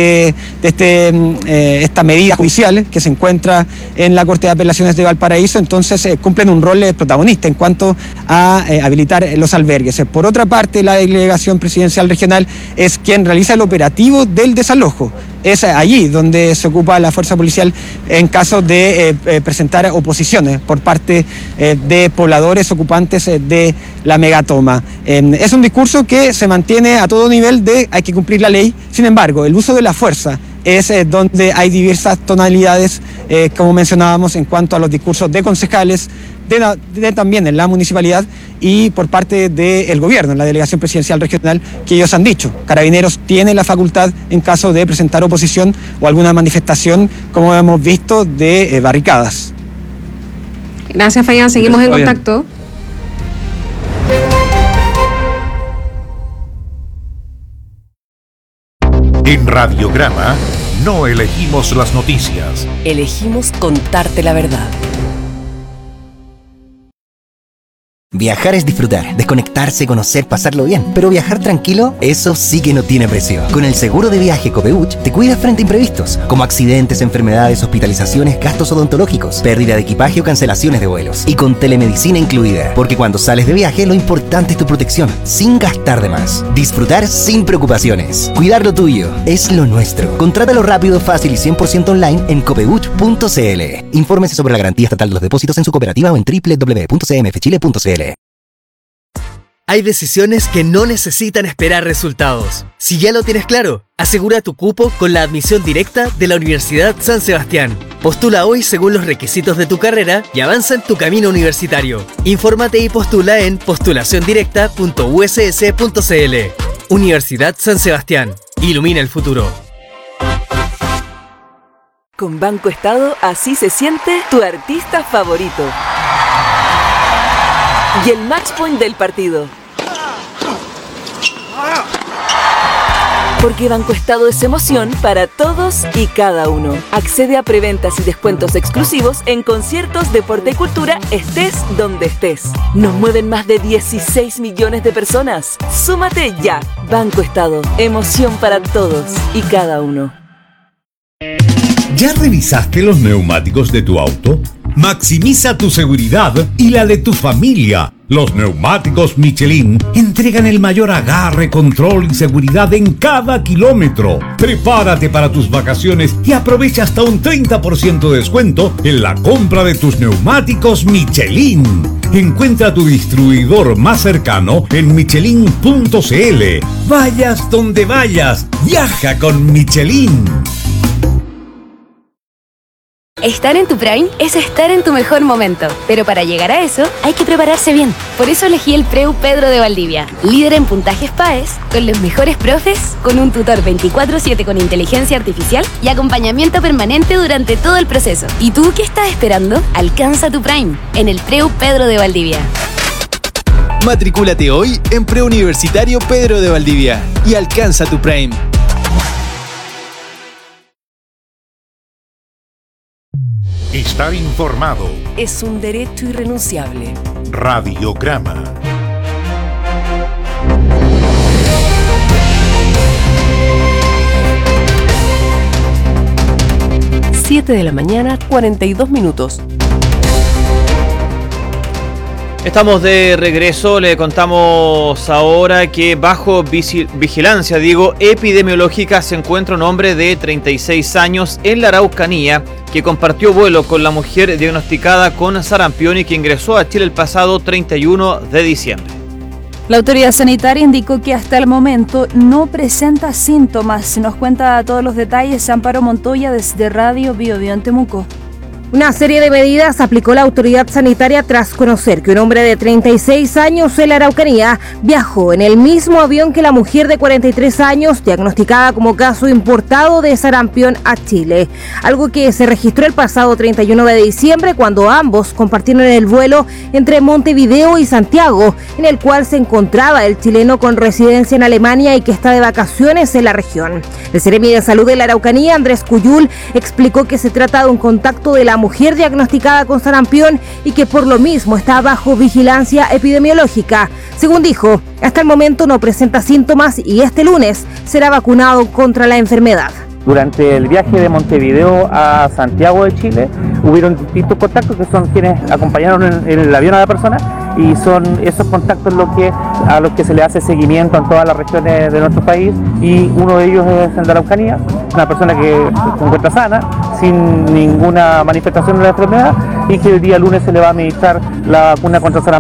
esta medida judicial que se encuentra en la Corte de Apelaciones de Valparaíso. Entonces cumplen un rol protagonista en cuanto a habilitar los albergues. Por otra parte, la delegación presidencial regional es quien realiza el operativo del desalojo. Es allí donde se ocupa la fuerza policial en caso de presentar oposiciones por parte de pobladores ocupantes de la megatoma. Es un discurso que se mantiene a todo nivel de hay que cumplir la ley. Sin embargo, el uso de la fuerza es donde hay diversas tonalidades como mencionábamos, en cuanto a los discursos de concejales, también en la municipalidad y por parte del gobierno, en la delegación presidencial regional, que ellos han dicho. Carabineros tiene la facultad, en caso de presentar oposición o alguna manifestación, como hemos visto, de barricadas. Gracias, Fabián. Seguimos en contacto. En Radiograma no elegimos las noticias. Elegimos contarte la verdad. Viajar es disfrutar, desconectarse, conocer, pasarlo bien. Pero viajar tranquilo, eso sí que no tiene precio. Con el seguro de viaje Copeuch te cuidas frente a imprevistos, como accidentes, enfermedades, hospitalizaciones, gastos odontológicos, pérdida de equipaje o cancelaciones de vuelos. Y con telemedicina incluida. Porque cuando sales de viaje, lo importante es tu protección, sin gastar de más. Disfrutar sin preocupaciones. Cuidar lo tuyo es lo nuestro. Contrátalo rápido, fácil y 100% online en copeuch.cl. Infórmese sobre la garantía estatal de los depósitos en su cooperativa o en www.cmfchile.cl. Hay decisiones que no necesitan esperar resultados. Si ya lo tienes claro, asegura tu cupo con la admisión directa de la Universidad San Sebastián. Postula hoy según los requisitos de tu carrera y avanza en tu camino universitario. Infórmate y postula en postulaciondirecta.uss.cl. Universidad San Sebastián. Ilumina el futuro. Con Banco Estado, así se siente tu artista favorito. Y el match point del partido. Porque Banco Estado es emoción para todos y cada uno. Accede a preventas y descuentos exclusivos en conciertos, deporte y cultura, estés donde estés. Nos mueven más de 16 millones de personas. Súmate ya. Banco Estado. Emoción para todos y cada uno. ¿Ya revisaste los neumáticos de tu auto? Maximiza tu seguridad y la de tu familia. Los neumáticos Michelin entregan el mayor agarre, control y seguridad en cada kilómetro. Prepárate para tus vacaciones y aprovecha hasta un 30% de descuento en la compra de tus neumáticos Michelin. Encuentra tu distribuidor más cercano en michelin.cl. Vayas donde vayas, viaja con Michelin. Estar en tu Prime es estar en tu mejor momento, pero para llegar a eso hay que prepararse bien. Por eso elegí el Preu Pedro de Valdivia, líder en puntajes PAES, con los mejores profes, con un tutor 24/7 con inteligencia artificial y acompañamiento permanente durante todo el proceso. ¿Y tú qué estás esperando? Alcanza tu Prime en el Preu Pedro de Valdivia. Matricúlate hoy en Preuniversitario Pedro de Valdivia y alcanza tu Prime. Estar informado es un derecho irrenunciable. Radiograma. Siete de la mañana, 42 minutos. Estamos de regreso, le contamos ahora que bajo vigilancia, epidemiológica se encuentra un hombre de 36 años en la Araucanía que compartió vuelo con la mujer diagnosticada con sarampión y que ingresó a Chile el pasado 31 de diciembre. La autoridad sanitaria indicó que hasta el momento no presenta síntomas. Nos cuenta todos los detalles Amparo Montoya desde Radio Bio Bio en Temuco. Una serie de medidas aplicó la autoridad sanitaria tras conocer que un hombre de 36 años en la Araucanía viajó en el mismo avión que la mujer de 43 años diagnosticada como caso importado de sarampión a Chile. Algo que se registró el pasado 31 de diciembre cuando ambos compartieron el vuelo entre Montevideo y Santiago, en el cual se encontraba el chileno con residencia en Alemania y que está de vacaciones en la región. El Seremi de Salud de la Araucanía, Andrés Cuyul, explicó que se trata de un contacto de la mujer diagnosticada con sarampión y que por lo mismo está bajo vigilancia epidemiológica. Según dijo, hasta el momento no presenta síntomas y este lunes será vacunado contra la enfermedad. Durante el viaje de Montevideo a Santiago de Chile hubieron distintos contactos que son quienes acompañaron en el avión a la persona y son esos contactos a los que se le hace seguimiento en todas las regiones de nuestro país y uno de ellos es el de Araucanía, una persona que se encuentra sana, sin ninguna manifestación de la enfermedad y que el día lunes se le va a administrar la vacuna contra sarampión.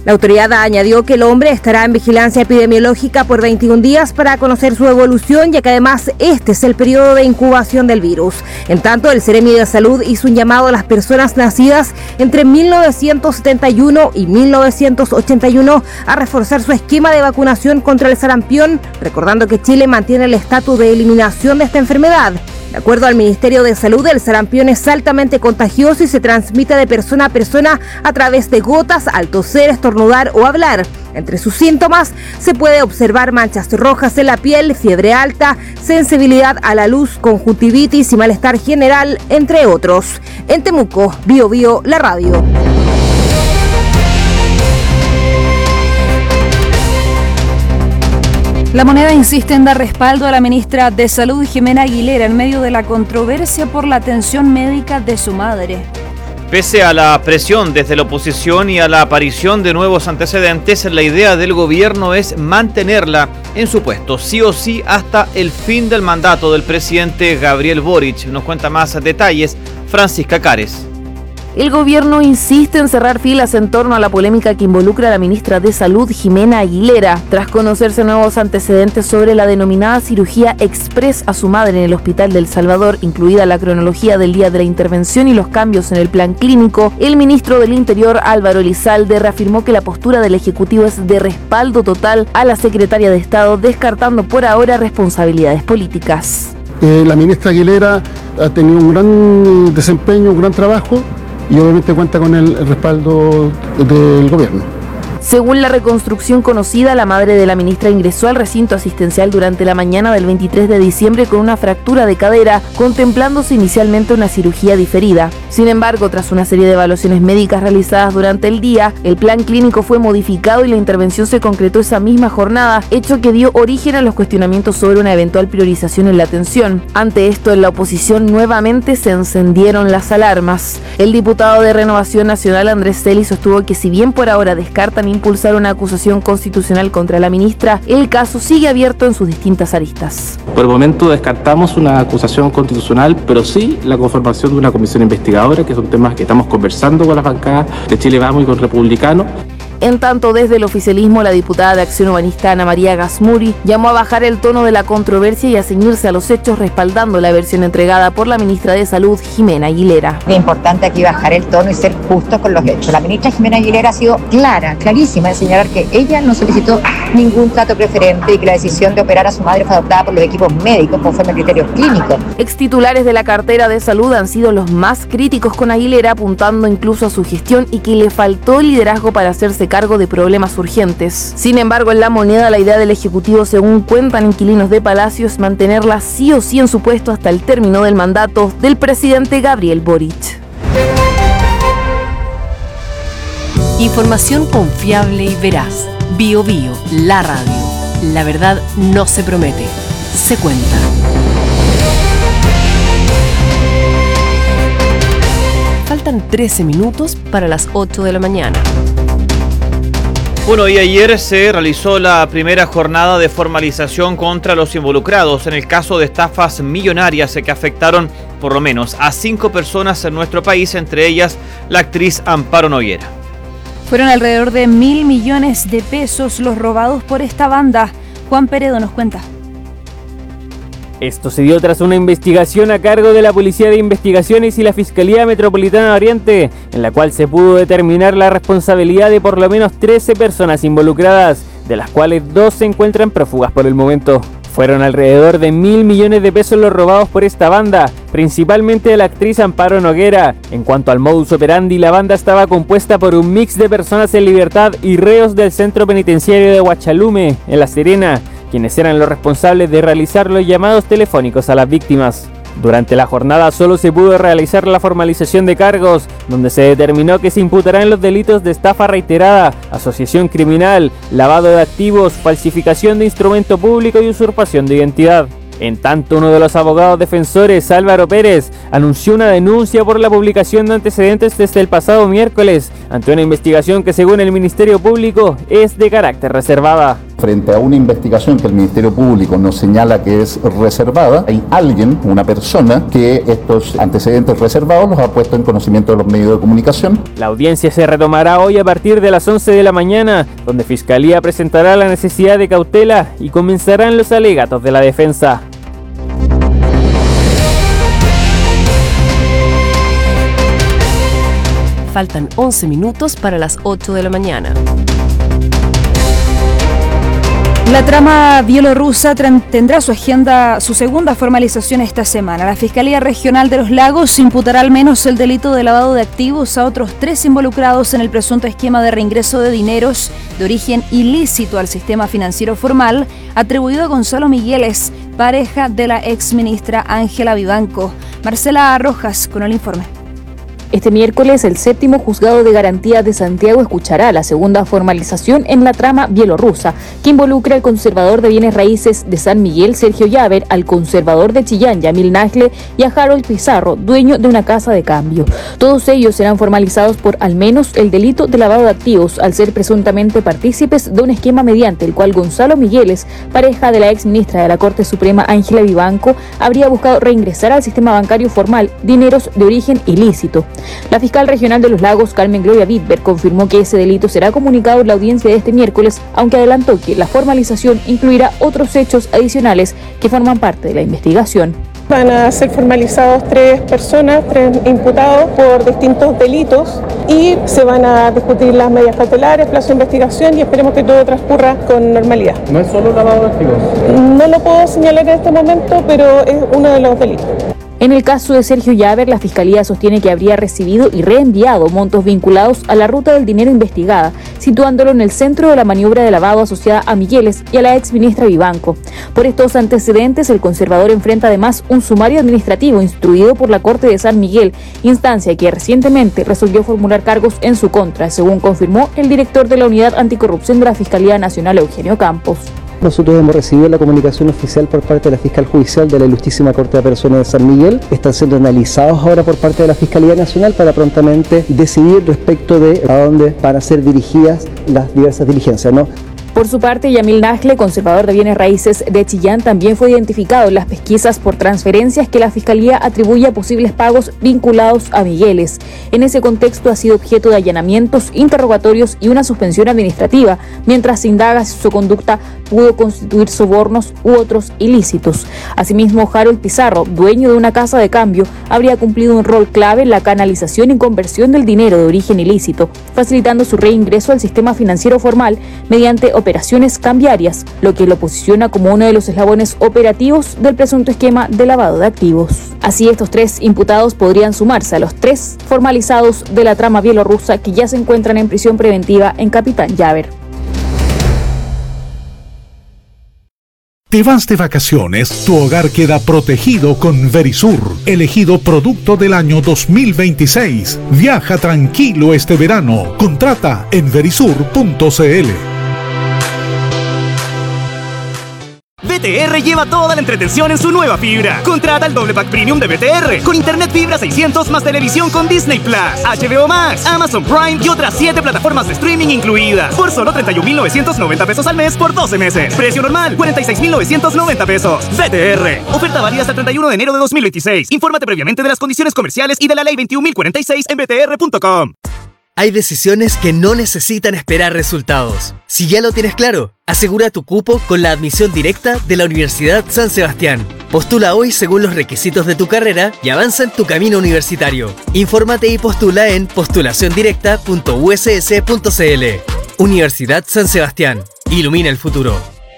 La autoridad añadió que el hombre estará en vigilancia epidemiológica por 21 días para conocer su evolución, ya que además este es el periodo de incubación del virus. En tanto, el Seremi de Salud hizo un llamado a las personas nacidas entre 1971 y 1981 a reforzar su esquema de vacunación contra el sarampión, recordando que Chile mantiene el estatus de eliminación de esta enfermedad. De acuerdo al Ministerio de Salud, el sarampión es altamente contagioso y se transmite de persona a persona a través de gotas al toser, estornudar o hablar. Entre sus síntomas se puede observar manchas rojas en la piel, fiebre alta, sensibilidad a la luz, conjuntivitis y malestar general, entre otros. En Temuco, Bio Bio, la radio. La Moneda insiste en dar respaldo a la ministra de Salud, Jimena Aguilera, en medio de la controversia por la atención médica de su madre. Pese a la presión desde la oposición y a la aparición de nuevos antecedentes, la idea del gobierno es mantenerla en su puesto, sí o sí, hasta el fin del mandato del presidente Gabriel Boric. Nos cuenta más detalles Francisca Cares. El gobierno insiste en cerrar filas en torno a la polémica que involucra a la ministra de Salud, Jimena Aguilera, tras conocerse nuevos antecedentes sobre la denominada cirugía express a su madre en el Hospital del Salvador, incluida la cronología del día de la intervención y los cambios en el plan clínico. El ministro del Interior, Álvaro Elizalde, reafirmó que la postura del Ejecutivo es de respaldo total a la secretaria de Estado, descartando por ahora responsabilidades políticas. La ministra Aguilera ha tenido un gran desempeño, un gran trabajo, y obviamente cuenta con el respaldo del gobierno. Según la reconstrucción conocida, la madre de la ministra ingresó al recinto asistencial durante la mañana del 23 de diciembre con una fractura de cadera, contemplándose inicialmente una cirugía diferida. Sin embargo, tras una serie de evaluaciones médicas realizadas durante el día, el plan clínico fue modificado y la intervención se concretó esa misma jornada, hecho que dio origen a los cuestionamientos sobre una eventual priorización en la atención. Ante esto, en la oposición nuevamente se encendieron las alarmas. El diputado de Renovación Nacional, Andrés Celi, sostuvo que si bien por ahora descartan impulsar una acusación constitucional contra la ministra, el caso sigue abierto en sus distintas aristas. Por el momento descartamos una acusación constitucional, pero sí la conformación de una comisión investigadora, que son temas que estamos conversando con las bancadas de Chile Vamos y con Republicano. En tanto, desde el oficialismo, la diputada de Acción Humanista Ana María Gasmuri llamó a bajar el tono de la controversia y a ceñirse a los hechos, respaldando la versión entregada por la ministra de Salud, Jimena Aguilera. Es importante aquí bajar el tono y ser justos con los hechos. La ministra Jimena Aguilera ha sido clarísima en señalar que ella no solicitó ningún trato preferente y que la decisión de operar a su madre fue adoptada por los equipos médicos conforme a criterios clínicos. Extitulares de la cartera de salud han sido los más críticos con Aguilera, apuntando incluso a su gestión y que le faltó liderazgo para hacerse cargo de problemas urgentes. Sin embargo, en La Moneda, la idea del Ejecutivo, según cuentan inquilinos de Palacio, es mantenerla sí o sí en su puesto hasta el término del mandato del presidente Gabriel Boric. Información confiable y veraz. Bio Bio, la radio. La verdad no se promete, se cuenta. Faltan 13 minutos para las 8 de la mañana. Bueno, y ayer se realizó la primera jornada de formalización contra los involucrados en el caso de estafas millonarias que afectaron por lo menos a 5 personas en nuestro país, entre ellas la actriz Amparo Noguera. Fueron alrededor de 1.000 millones de pesos los robados por esta banda. Juan Peredo nos cuenta. Esto se dio tras una investigación a cargo de la Policía de Investigaciones y la Fiscalía Metropolitana de Oriente, en la cual se pudo determinar la responsabilidad de por lo menos 13 personas involucradas, de las cuales 2 se encuentran prófugas por el momento. Fueron alrededor de 1.000 millones de pesos los robados por esta banda, principalmente de la actriz Amparo Noguera. En cuanto al modus operandi, la banda estaba compuesta por un mix de personas en libertad y reos del centro penitenciario de Huachalume, en La Serena, quienes eran los responsables de realizar los llamados telefónicos a las víctimas. Durante la jornada solo se pudo realizar la formalización de cargos, donde se determinó que se imputarán los delitos de estafa reiterada, asociación criminal, lavado de activos, falsificación de instrumento público y usurpación de identidad. En tanto, uno de los abogados defensores, Álvaro Pérez, anunció una denuncia por la publicación de antecedentes desde el pasado miércoles, ante una investigación que, según el Ministerio Público, es de carácter reservada. Frente a una investigación que el Ministerio Público nos señala que es reservada, hay alguien, una persona, que estos antecedentes reservados los ha puesto en conocimiento de los medios de comunicación. La audiencia se retomará hoy a partir de las 11 de la mañana, donde Fiscalía presentará la necesidad de cautela y comenzarán los alegatos de la defensa. Faltan 11 minutos para las 8 de la mañana. La trama bielorrusa tendrá su segunda formalización esta semana. La Fiscalía Regional de los Lagos imputará al menos el delito de lavado de activos a otros 3 involucrados en el presunto esquema de reingreso de dineros de origen ilícito al sistema financiero formal, atribuido a Gonzalo Migueles, pareja de la exministra Ángela Vivanco. Marcela Rojas con el informe. Este miércoles, el 7º Juzgado de Garantía de Santiago escuchará la segunda formalización en la trama bielorrusa, que involucra al conservador de bienes raíces de San Miguel, Sergio Llaver, al conservador de Chillán, Yamil Najle, y a Harold Pizarro, dueño de una casa de cambio. Todos ellos serán formalizados por al menos el delito de lavado de activos, al ser presuntamente partícipes de un esquema mediante el cual Gonzalo Migueles, pareja de la exministra de la Corte Suprema Ángela Vivanco, habría buscado reingresar al sistema bancario formal dineros de origen ilícito. La fiscal regional de los Lagos, Carmen Gloria Wittberg, confirmó que ese delito será comunicado en la audiencia de este miércoles, aunque adelantó que la formalización incluirá otros hechos adicionales que forman parte de la investigación. Van a ser formalizados 3 personas, 3 imputados por distintos delitos y se van a discutir las medidas cautelares, plazo de investigación y esperemos que todo transcurra con normalidad. ¿No es solo lavado de activos? No lo puedo señalar en este momento, pero es uno de los delitos. En el caso de Sergio Llaver, la Fiscalía sostiene que habría recibido y reenviado montos vinculados a la ruta del dinero investigada, situándolo en el centro de la maniobra de lavado asociada a Migueles y a la exministra Vivanco. Por estos antecedentes, el conservador enfrenta además un sumario administrativo instruido por la Corte de San Miguel, instancia que recientemente resolvió formular cargos en su contra, según confirmó el director de la Unidad Anticorrupción de la Fiscalía Nacional, Eugenio Campos. Nosotros hemos recibido la comunicación oficial por parte de la fiscal judicial de la Ilustrísima Corte de Apelaciones de San Miguel. Están siendo analizados ahora por parte de la Fiscalía Nacional para prontamente decidir respecto de a dónde van a ser dirigidas las diversas diligencias, ¿no? Por su parte, Yamil Najle, conservador de bienes raíces de Chillán, también fue identificado en las pesquisas por transferencias que la Fiscalía atribuye a posibles pagos vinculados a Migueles. En ese contexto ha sido objeto de allanamientos, interrogatorios y una suspensión administrativa, mientras se indaga si su conducta pudo constituir sobornos u otros ilícitos. Asimismo, Harold Pizarro, dueño de una casa de cambio, habría cumplido un rol clave en la canalización y conversión del dinero de origen ilícito, facilitando su reingreso al sistema financiero formal mediante operaciones cambiarias, lo que lo posiciona como uno de los eslabones operativos del presunto esquema de lavado de activos. Así, estos 3 imputados podrían sumarse a los 3 formalizados de la trama bielorrusa que ya se encuentran en prisión preventiva en Capitán Llaver. Te vas de vacaciones, tu hogar queda protegido con Verisur, elegido producto del año 2026. Viaja tranquilo este verano. Contrata en verisur.cl. BTR lleva toda la entretención en su nueva fibra. Contrata el doble pack premium de BTR con internet fibra 600 más televisión con Disney Plus, HBO Max, Amazon Prime y otras 7 plataformas de streaming incluidas por solo 31.990 pesos al mes por 12 meses. Precio normal 46.990 pesos. BTR. Oferta válida hasta el 31 de enero de 2026. Infórmate previamente de las condiciones comerciales y de la ley 21.046 en btr.com. Hay decisiones que no necesitan esperar resultados. Si ya lo tienes claro, asegura tu cupo con la admisión directa de la Universidad San Sebastián. Postula hoy según los requisitos de tu carrera y avanza en tu camino universitario. Infórmate y postula en postulaciondirecta.uss.cl. Universidad San Sebastián. Ilumina el futuro.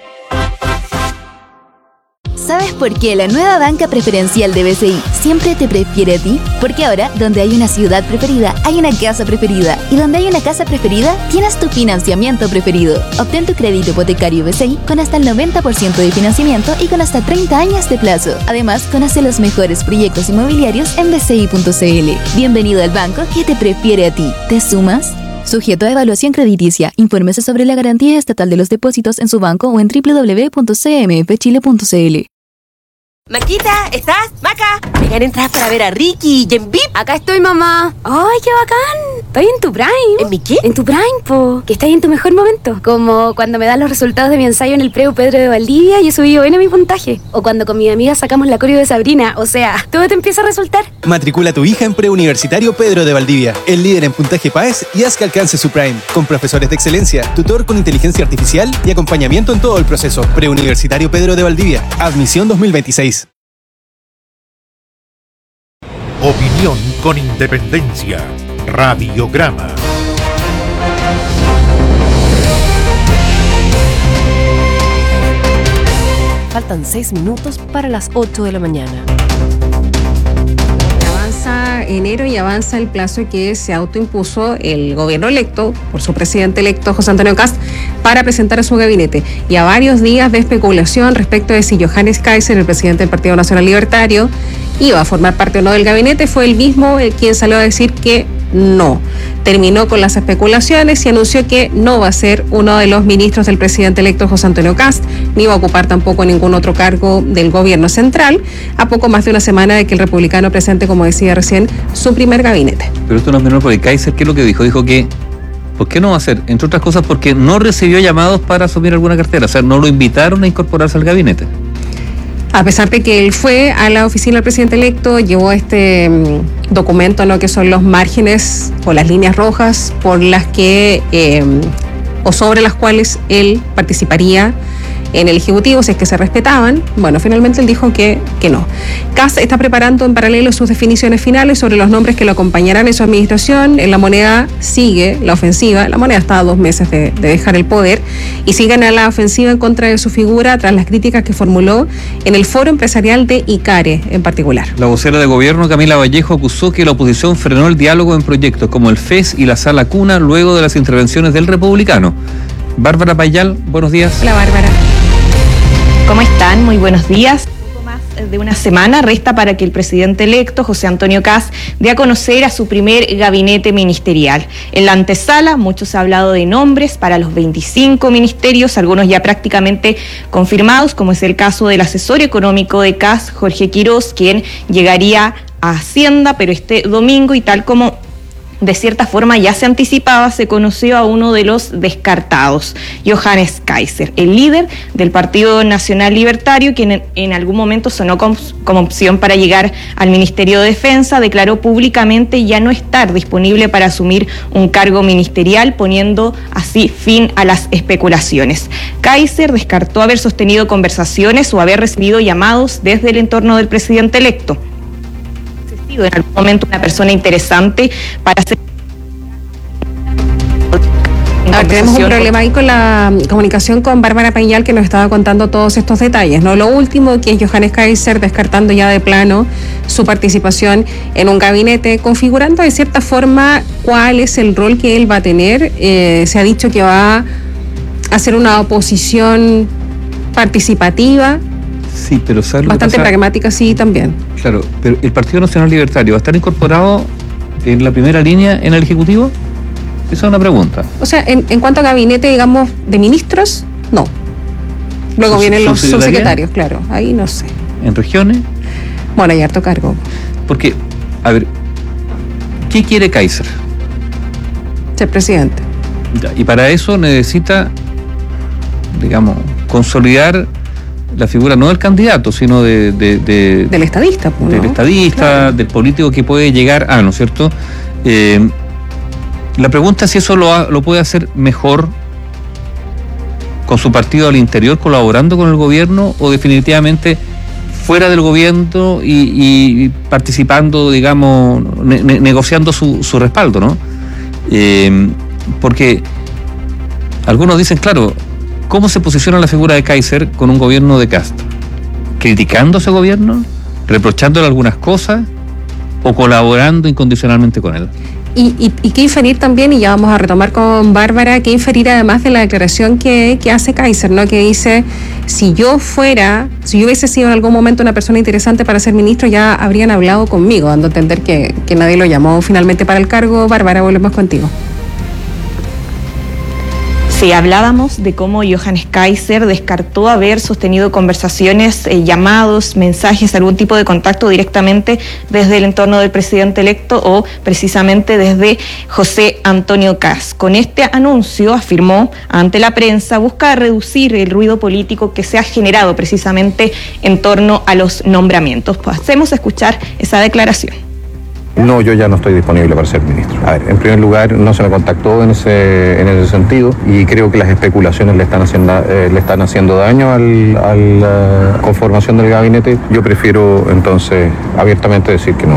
¿Sabes por qué la nueva banca preferencial de BCI siempre te prefiere a ti? Porque ahora, donde hay una ciudad preferida, hay una casa preferida. Y donde hay una casa preferida, tienes tu financiamiento preferido. Obtén tu crédito hipotecario BCI con hasta el 90% de financiamiento y con hasta 30 años de plazo. Además, conoce los mejores proyectos inmobiliarios en bci.cl. Bienvenido al banco que te prefiere a ti. ¿Te sumas? Sujeto a evaluación crediticia. Infórmese sobre la garantía estatal de los depósitos en su banco o en www.cmfchile.cl. Maquita, ¿estás? Maca, me gané entradas para ver a Ricky y en VIP. Acá estoy, mamá. ¡Ay, qué bacán! Estoy en tu prime. ¿En mi qué? En tu prime, po. Que estás en tu mejor momento. Como cuando me dan los resultados de mi ensayo en el Preu Pedro de Valdivia y he subido bien a mi puntaje. O cuando con mi amiga sacamos la coreo de Sabrina. O sea, todo te empieza a resultar. Matricula a tu hija en Preuniversitario Pedro de Valdivia, el líder en puntaje PAES, y haz que alcance su prime. Con profesores de excelencia, tutor con inteligencia artificial y acompañamiento en todo el proceso. Preuniversitario Pedro de Valdivia. Admisión 2026. Opinión con independencia. Radiograma. Faltan 6 minutos para las 8 de la mañana. Avanza enero y avanza el plazo que se autoimpuso el gobierno electo, por su presidente electo José Antonio Kast, para presentar a su gabinete. Y a varios días de especulación respecto de si Johannes Kaiser, el presidente del Partido Nacional Libertario, iba a formar parte o no del gabinete, fue él mismo quien salió a decir que no. Terminó con las especulaciones y anunció que no va a ser uno de los ministros del presidente electo José Antonio Kast, ni va a ocupar tampoco ningún otro cargo del gobierno central, a poco más de una semana de que el republicano presente, como decía recién, su primer gabinete. Pero esto no es menor porque Kaiser, ¿qué es lo que dijo? Dijo que, ¿por qué no va a hacer? Entre otras cosas porque no recibió llamados para asumir alguna cartera, o sea, no lo invitaron a incorporarse al gabinete. A pesar de que él fue a la oficina del presidente electo, llevó este documento, ¿no?, que son los márgenes o las líneas rojas por las que, o sobre las cuales él participaría en el Ejecutivo, si es que se respetaban. Bueno, finalmente él dijo que no. Kast está preparando en paralelo sus definiciones finales sobre los nombres que lo acompañarán en su administración. En La Moneda sigue la ofensiva. La Moneda está a 2 meses de dejar el poder y siguen a la ofensiva en contra de su figura tras las críticas que formuló en el foro empresarial de ICARE en particular. La vocera de gobierno, Camila Vallejo, acusó que la oposición frenó el diálogo en proyectos como el FES y la Sala Cuna luego de las intervenciones del republicano. Bárbara Payal, buenos días. Hola, Bárbara. ¿Cómo están? Muy buenos días. Poco más de una semana resta para que el presidente electo, José Antonio Kast, dé a conocer a su primer gabinete ministerial. En la antesala, muchos han hablado de nombres para los 25 ministerios, algunos ya prácticamente confirmados, como es el caso del asesor económico de Kast, Jorge Quirós, quien llegaría a Hacienda, pero este domingo, y tal como de cierta forma ya se anticipaba, se conoció a uno de los descartados, Johannes Kaiser, el líder del Partido Nacional Libertario, quien en algún momento sonó como opción para llegar al Ministerio de Defensa, declaró públicamente ya no estar disponible para asumir un cargo ministerial, poniendo así fin a las especulaciones. Kaiser descartó haber sostenido conversaciones o haber recibido llamados desde el entorno del presidente electo. En algún momento una persona interesante para hacer... Tenemos un problema ahí con la comunicación con Bárbara Pañal, que nos estaba contando todos estos detalles, ¿no? Lo último, que es Johannes Kaiser descartando ya de plano su participación en un gabinete, configurando de cierta forma cuál es el rol que él va a tener. Se ha dicho que va a hacer una oposición participativa. Sí, pero ¿sabes lo bastante que pasa? Pragmática, sí, también. Claro, pero ¿el Partido Nacional Libertario va a estar incorporado en la primera línea en el Ejecutivo? Esa es una pregunta. O sea, en cuanto a gabinete, digamos, de ministros, no. Luego vienen los subsecretarios, claro, ahí no sé. ¿En regiones? Bueno, hay harto cargo. Porque, a ver, ¿qué quiere Kaiser? Ser presidente. Y para eso necesita, digamos, consolidar la figura no del candidato, sino del estadista, ¿no? Del estadista, claro, del político que puede llegar a, ¿no es cierto? La pregunta es si eso lo puede hacer mejor con su partido al interior, colaborando con el gobierno, o definitivamente fuera del gobierno y participando, digamos, negociando su respaldo, ¿no? Porque algunos dicen, claro, ¿cómo se posiciona la figura de Kaiser con un gobierno de Kast? ¿Criticando a ese gobierno? ¿Reprochándole algunas cosas? ¿O colaborando incondicionalmente con él? Y qué inferir también, y ya vamos a retomar con Bárbara, qué inferir además de la declaración que hace Kaiser, ¿no? Que dice, si yo hubiese sido en algún momento una persona interesante para ser ministro, ya habrían hablado conmigo, dando a entender que nadie lo llamó finalmente para el cargo. Bárbara, volvemos contigo. Sí, hablábamos de cómo Johannes Kaiser descartó haber sostenido conversaciones, llamados, mensajes, algún tipo de contacto directamente desde el entorno del presidente electo o precisamente desde José Antonio Kast. Con este anuncio, afirmó ante la prensa, busca reducir el ruido político que se ha generado precisamente en torno a los nombramientos. Pues hacemos escuchar esa declaración. No, yo ya no estoy disponible para ser ministro. A ver, en primer lugar, no se me contactó en ese sentido y creo que las especulaciones le están haciendo daño a la conformación del gabinete. Yo prefiero entonces abiertamente decir que no.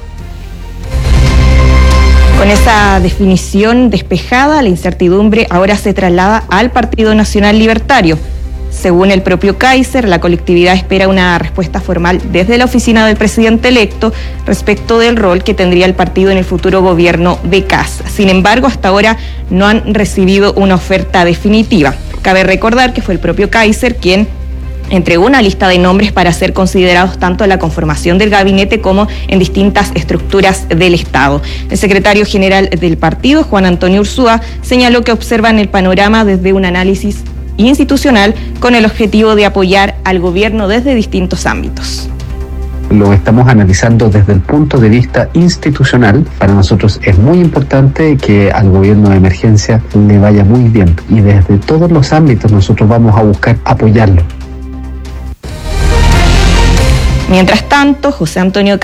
Con esa definición despejada, la incertidumbre ahora se traslada al Partido Nacional Libertario. Según el propio Kaiser, la colectividad espera una respuesta formal desde la oficina del presidente electo respecto del rol que tendría el partido en el futuro gobierno de Kast. Sin embargo, hasta ahora no han recibido una oferta definitiva. Cabe recordar que fue el propio Kaiser quien entregó una lista de nombres para ser considerados tanto en la conformación del gabinete como en distintas estructuras del Estado. El secretario general del partido, Juan Antonio Ursúa, señaló que observan el panorama desde un análisis institucional con el objetivo de apoyar al gobierno desde distintos ámbitos. Lo estamos analizando desde el punto de vista institucional. Para nosotros es muy importante que al gobierno de emergencia le vaya muy bien y desde todos los ámbitos nosotros vamos a buscar apoyarlo. Mientras tanto, José Antonio